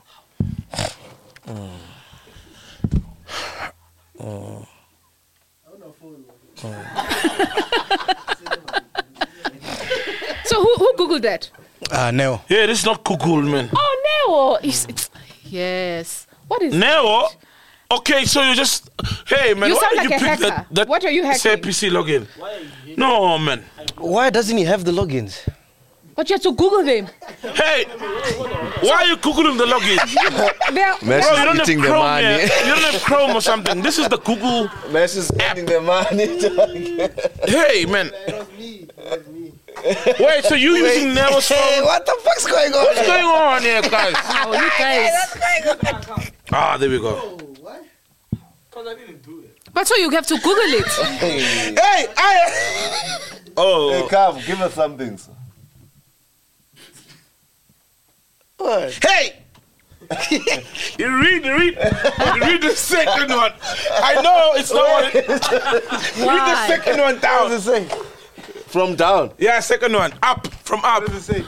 So who Googled that? Neo. Yeah, this is not Google, man. Oh, Neo. Yes. What is Neo? Okay, so you just... Hey, man, You why sound did like you a pick hacker. that What are you hacking? CIPC login? No, man. Why doesn't he have the logins? But you have to Google them. Hey, why are you Googling the login? Mesh Bro, is you don't have eating the Chrome money. here. You don't have Chrome or something. This is the Google. Mesh is eating the money. Hey, man. Wait, so you using Neo's phone? Hey, what the fuck's going on? What's going on here, guys? Oh, you guys. Ah, there we go. But so you have to Google it. Hey, Oh. Hey, Cav, give us some things. What? Hey! you read the second one. I know it's not what it is. Read the second one down. What does it say? From down. Yeah, second one. Up. From up. What does it say?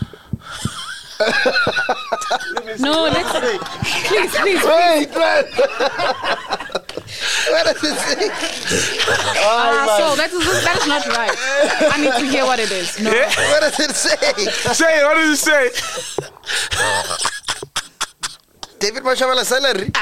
No, let's. Please. Wait, man. What does it say? So that is not right. I need to hear what it is. No. Yeah? What does it say? Say it. What does it say? David Mashavala salary.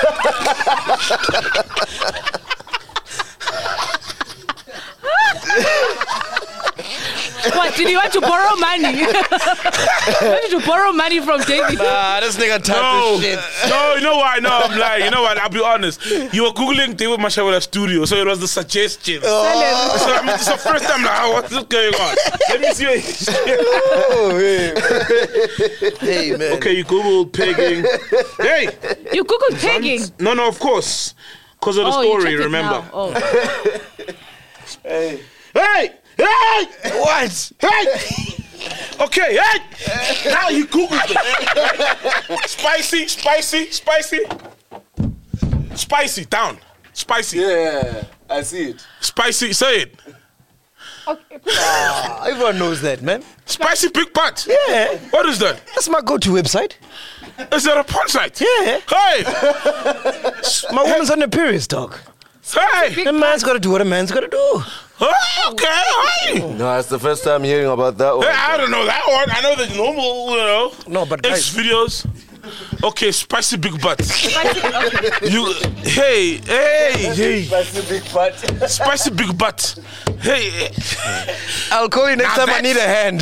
What, did you want to borrow money? You wanted to borrow money from David? Nah, this nigga typed this shit. No, you know why? No, I'm lying. You know what? I'll be honest. You were Googling David Mashavala studio, so it was the suggestion. So I mean, it's the first time, like, what's going on? Let me see what Hey, man. Okay, you Googled pegging. Hey! You Googled pegging? No, of course. Because of the story, you checked it remember? now. Oh. Hey. Hey! What? Hey! Okay, hey! Now you Googled it. Spicy, down. Spicy. Yeah, I see it. Spicy, say it. Okay. Everyone knows that, man. Spicy big butt. Yeah. What is that? That's my go-to website. Is that a porn site? Yeah. Hey! My woman's on the periods, dog. Hey! A man's got to do what a man's got to do. Oh, okay, hey! No, it's the first time hearing about that one. Hey, I don't know that one. I know the normal, you know. No, but X guys, videos. Okay, spicy big butt. Okay. You, hey. Spicy big butt. Spicy big butt. Hey. I'll call you next Now time I need a hand.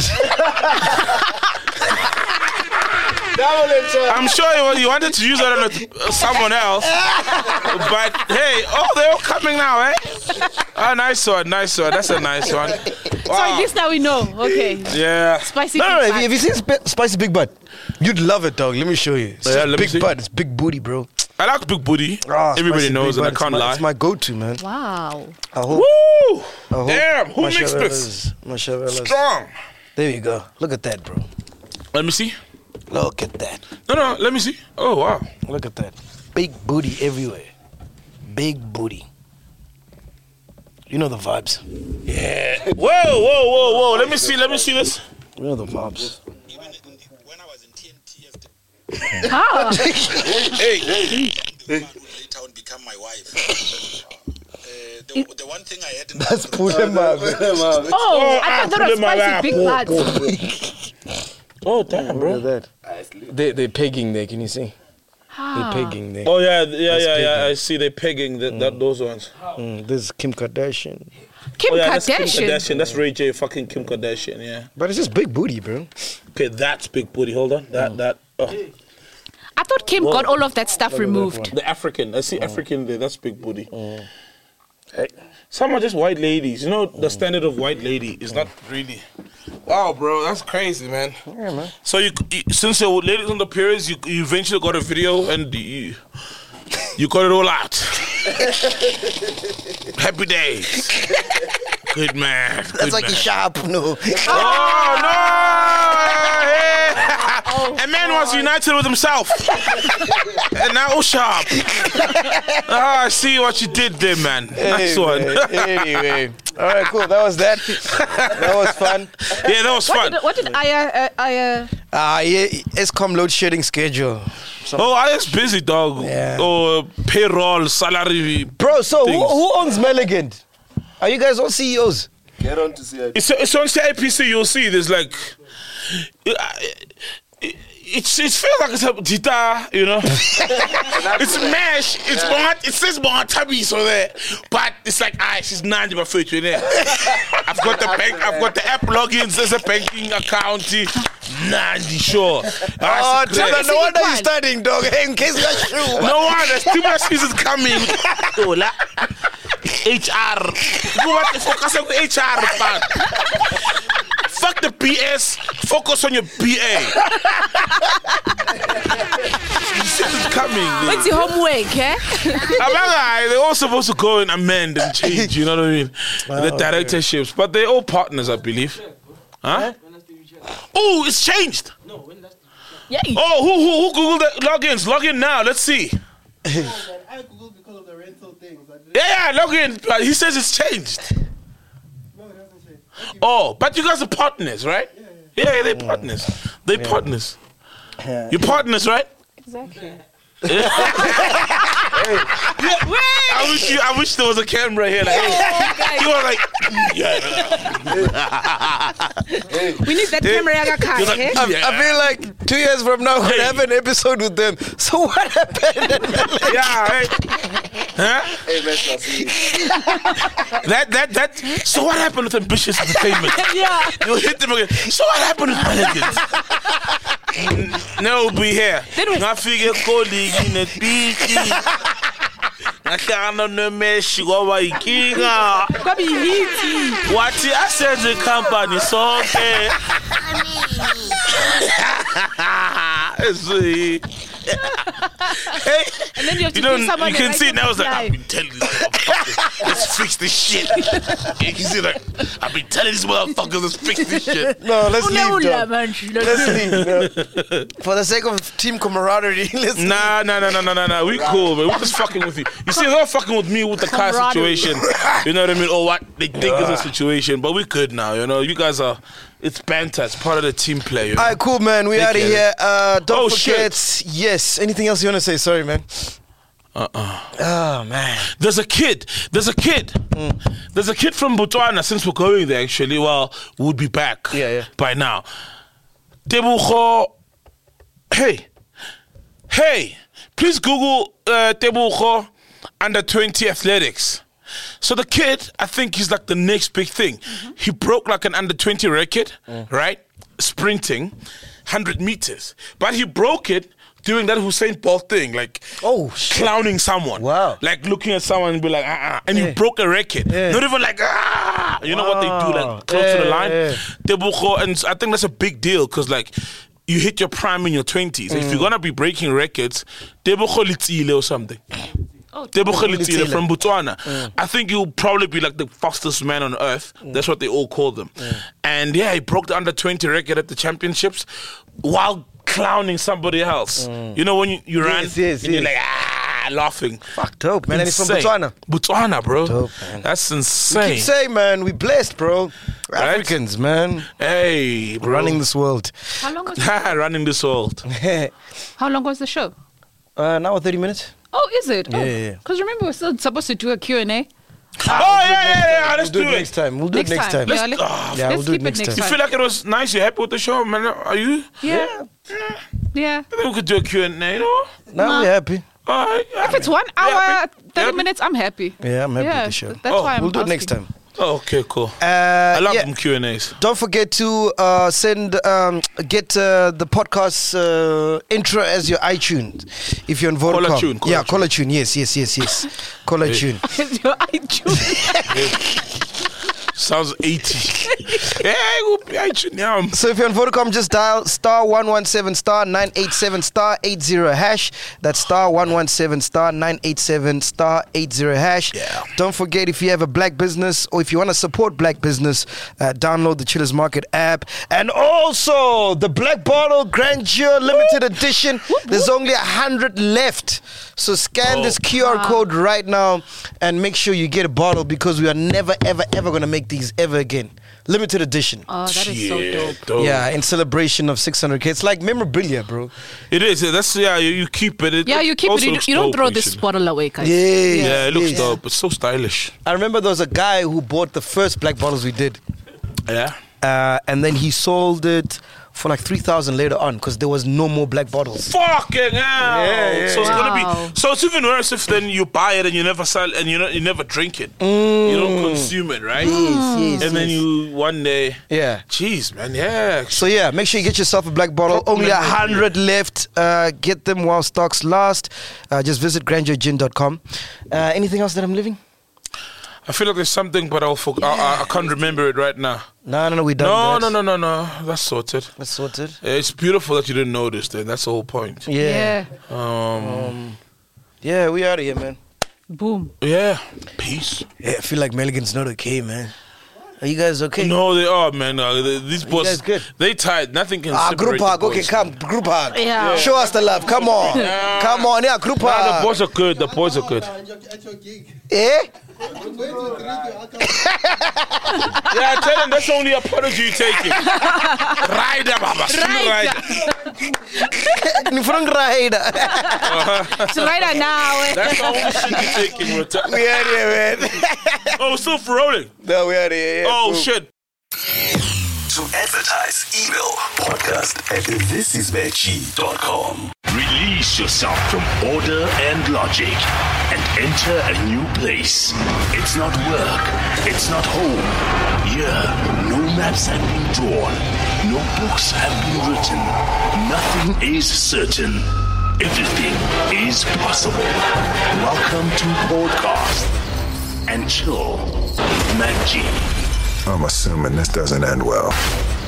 I'm sure you wanted to use that on someone else. But hey, they're all coming now, eh? Oh, nice one. That's a nice one. So Wow. at least now we know. Okay. Yeah. Spicy No, big if you seen Spicy Big Butt, you'd love it, dog. Let me show you. It's Yeah, just let me big see. butt. It's big booty, bro. I like big booty. Everybody Spicy knows, Big and I Butt, can't lie. It's my go-to, man. Wow. I hope. Woo! I hope Damn, who my mixed Chevellas- this? My Chevellas. Strong. There you go. Look at that, bro. Let me see. Look at that. No, let me see. Oh, wow. Look at that. Big booty everywhere. Big booty. You know the vibes. Yeah. Whoa. Let me see this. You know the vibes. Ah. Hey. Later on become my wife. The one thing I had in That's Pulema. Oh, I thought that was spicy big butt. Oh, damn, bro. Look at that. They're pegging there. Can you see? They're pegging there. Oh, yeah. I see they pegging those ones. This is Kim Kardashian. Kim That's Kim Kardashian. Kardashian. That's Ray J fucking Kim Kardashian, yeah. But it's just big booty, bro. Okay, that's big booty. Hold on. That. Oh. I thought Kim got all of that stuff removed. The African. I see African there. That's big booty. Hey. Some are just white ladies. You know, the standard of white lady is not really. Wow, bro, that's crazy, man. Yeah, man. So since your ladies on the periods, you eventually got a video and you got it all out. Happy days. Good man. That's like a sharp, no. Oh, no! Hey. A man was united with himself. And now sharp. I see what you did there, man. Nice one. Anyway. All right, cool. That was that. That was fun. Yeah, that was fun. What did Aya... Yeah, Eskom load shedding schedule. Aya's busy, dog. Yeah. Payroll, salary. Bro, so who owns Meligand? Are you guys all CEOs? Get on to CIPC. It's on CIPC, you'll see. There's like... It feels like it's a guitar, you know. It's mesh. It says Tabi so there, but it's like she's 90 by 30 there. I've got the bank. I've got the app logins. There's a banking account. 90 sure. Tell her, no wonder you're studying, dog. Hey, in case you're true. No wonder. Too much seasons coming. HR. You want to focus on HR part. Fuck the BS. Focus on your BA. This is coming. What's your homework, eh? They're all supposed to go and amend and change, you know what I mean? The directorships. But they're all partners, I believe. Huh? Oh, it's changed. Yeah. Oh, who Googled the logins? Log in now. Let's see. I googled because of the rental things. Yeah, log in. He says it's changed. No, it hasn't changed. Oh, but you guys are partners, right? Yeah, they're partners. They're partners. You're partners, right? Exactly. I wish there was a camera here. Like, you were like, we need that camera. I feel like 2 years from now we'll have an episode with them. So what happened? Hey, that. So what happened with Ambitious Entertainment? Yeah. You'll hit them again. So what happened with Meligand? No, we'll be here. I figure calling in a beach. I can't know mesh. Go by Kinga. What I said the company so okay. Hey, and then you have to you can see now. It's like I've been telling these motherfuckers, let's fix this shit. You can see like I've been telling these motherfuckers, let's fix this shit. No, let's leave. Let's leave. For the sake of team camaraderie, let's leave. Nah. We cool, man. We're just fucking with you. You see, they're not fucking with me with the car situation. You know what I mean? Or what they think is a situation, but we're good now. You know, you guys are. It's banter. It's part of the team play. You know? All right, cool, man. We out of here. Don't forget. Shit. Yes. Anything else you want to say? Sorry, man. Oh, man. There's a kid. There's a kid from Botswana. Since we're going there, actually, well, we'll be back. By now. Tebogo. Hey. Please Google Tebogo under 20 athletics. So the kid, I think he's like the next big thing. He broke like an under 20 record, right? Sprinting, 100 meters. But he broke it doing that Usain Bolt thing, like clowning someone. Wow. Like looking at someone and be like, and you broke a record. Not even like, You know what they do, like close to the line? Tebogo, and I think that's a big deal because like, you hit your prime in your 20s. If you're going to be breaking records, Tebogo Litsile or something. Tebogo Litsile from Botswana. I think he'll probably be like the fastest man on earth. That's what they all call them. And he broke the under 20 record at the championships while clowning somebody else. You know when you ran and you're like, laughing. Fuck, dope, man. And he's from Botswana. Botswana, bro. Dope, man. That's insane. We keep saying, man, we blessed, bro. We're Africans, man. Hey, bro. Running this world. How long was running this world. How long was the show? Now 30 minutes. Oh, is it? Yeah. Because remember, we're still supposed to do a Q&A. Yeah. Let's do it next time. We'll do it next time. Let's we'll do it next time. You feel like it was nice? You happy with the show, man? Are you? Yeah. I think we could do a Q&A, you know? Now we're happy. If it's 1 hour, 30 minutes, I'm happy. Yeah, I'm happy with the show. That's why we'll do it asking. next time. Oh, okay, cool. I love yeah. them Q&As. Don't forget to get the podcast intro as your iTunes if you're on Vodacom. Caller tune. Caller tune. Yes. Caller tune. It's your iTunes. Sounds 80. So if you're on Vodacom, just dial star 117 star 987 star 80 hash. That's star 117 star 987 star 80 hash. Yeah. Don't forget, if you have a black business or if you want to support black business, download the Chillers Market app. And also the Black Bottle Grandeur Limited Edition. There's only 100 left. So scan this QR code right now and make sure you get a bottle, because we are never, ever, ever going to make these ever again. Limited edition. Oh, that is so dope. Yeah, in celebration of 600K. It's like memorabilia, bro. It is. That's you keep it. You keep it. You don't throw this bottle away, guys. Yeah, it looks dope. It's so stylish. I remember there was a guy who bought the first black bottles we did. Yeah. And then he sold it for like 3,000 later on, because there was no more black bottles. Fucking hell! Yeah. So it's gonna be. So it's even worse if then you buy it and you never sell and you never drink it. You don't consume it, right? Yes. And then you one day. Yeah. Jeez, man. Yeah. So yeah, make sure you get yourself a black bottle. Only 100 left. Get them while stocks last. Just visit grandeurgin.com. Anything else that I'm leaving? I feel like there's something, but I can't remember it right now. No, we done that. No. That's sorted. That's sorted. It's beautiful that you didn't notice then. That's the whole point. Yeah. Yeah, we out of here, man. Boom. Yeah. Peace. Yeah, I feel like Milligan's not okay, man. Are you guys okay? No, they are, man. These boys, guys good? They tired. Nothing can separate group hug. the Okay, boys. come. Group hug. Yeah. Show us the love. Come on. Come on. Yeah, group Nah, hug. the boys are good. The boys are good. Eh? Yeah, tell them that's the only apology you're taking. Rider, Baba. Rider. It's right now. That's the only shit you're taking. We out here, man. Oh, we're still rolling. No, we out here. Yeah, Oh, boom. shit. To advertise, email podcast@thisisveggie.com. Release yourself from order and logic and enter a new place. It's not work. It's not home. Here, no maps have been drawn. No books have been written. Nothing is certain. Everything is possible. Welcome to Podcast and Chill with Mac G. I'm assuming this doesn't end well.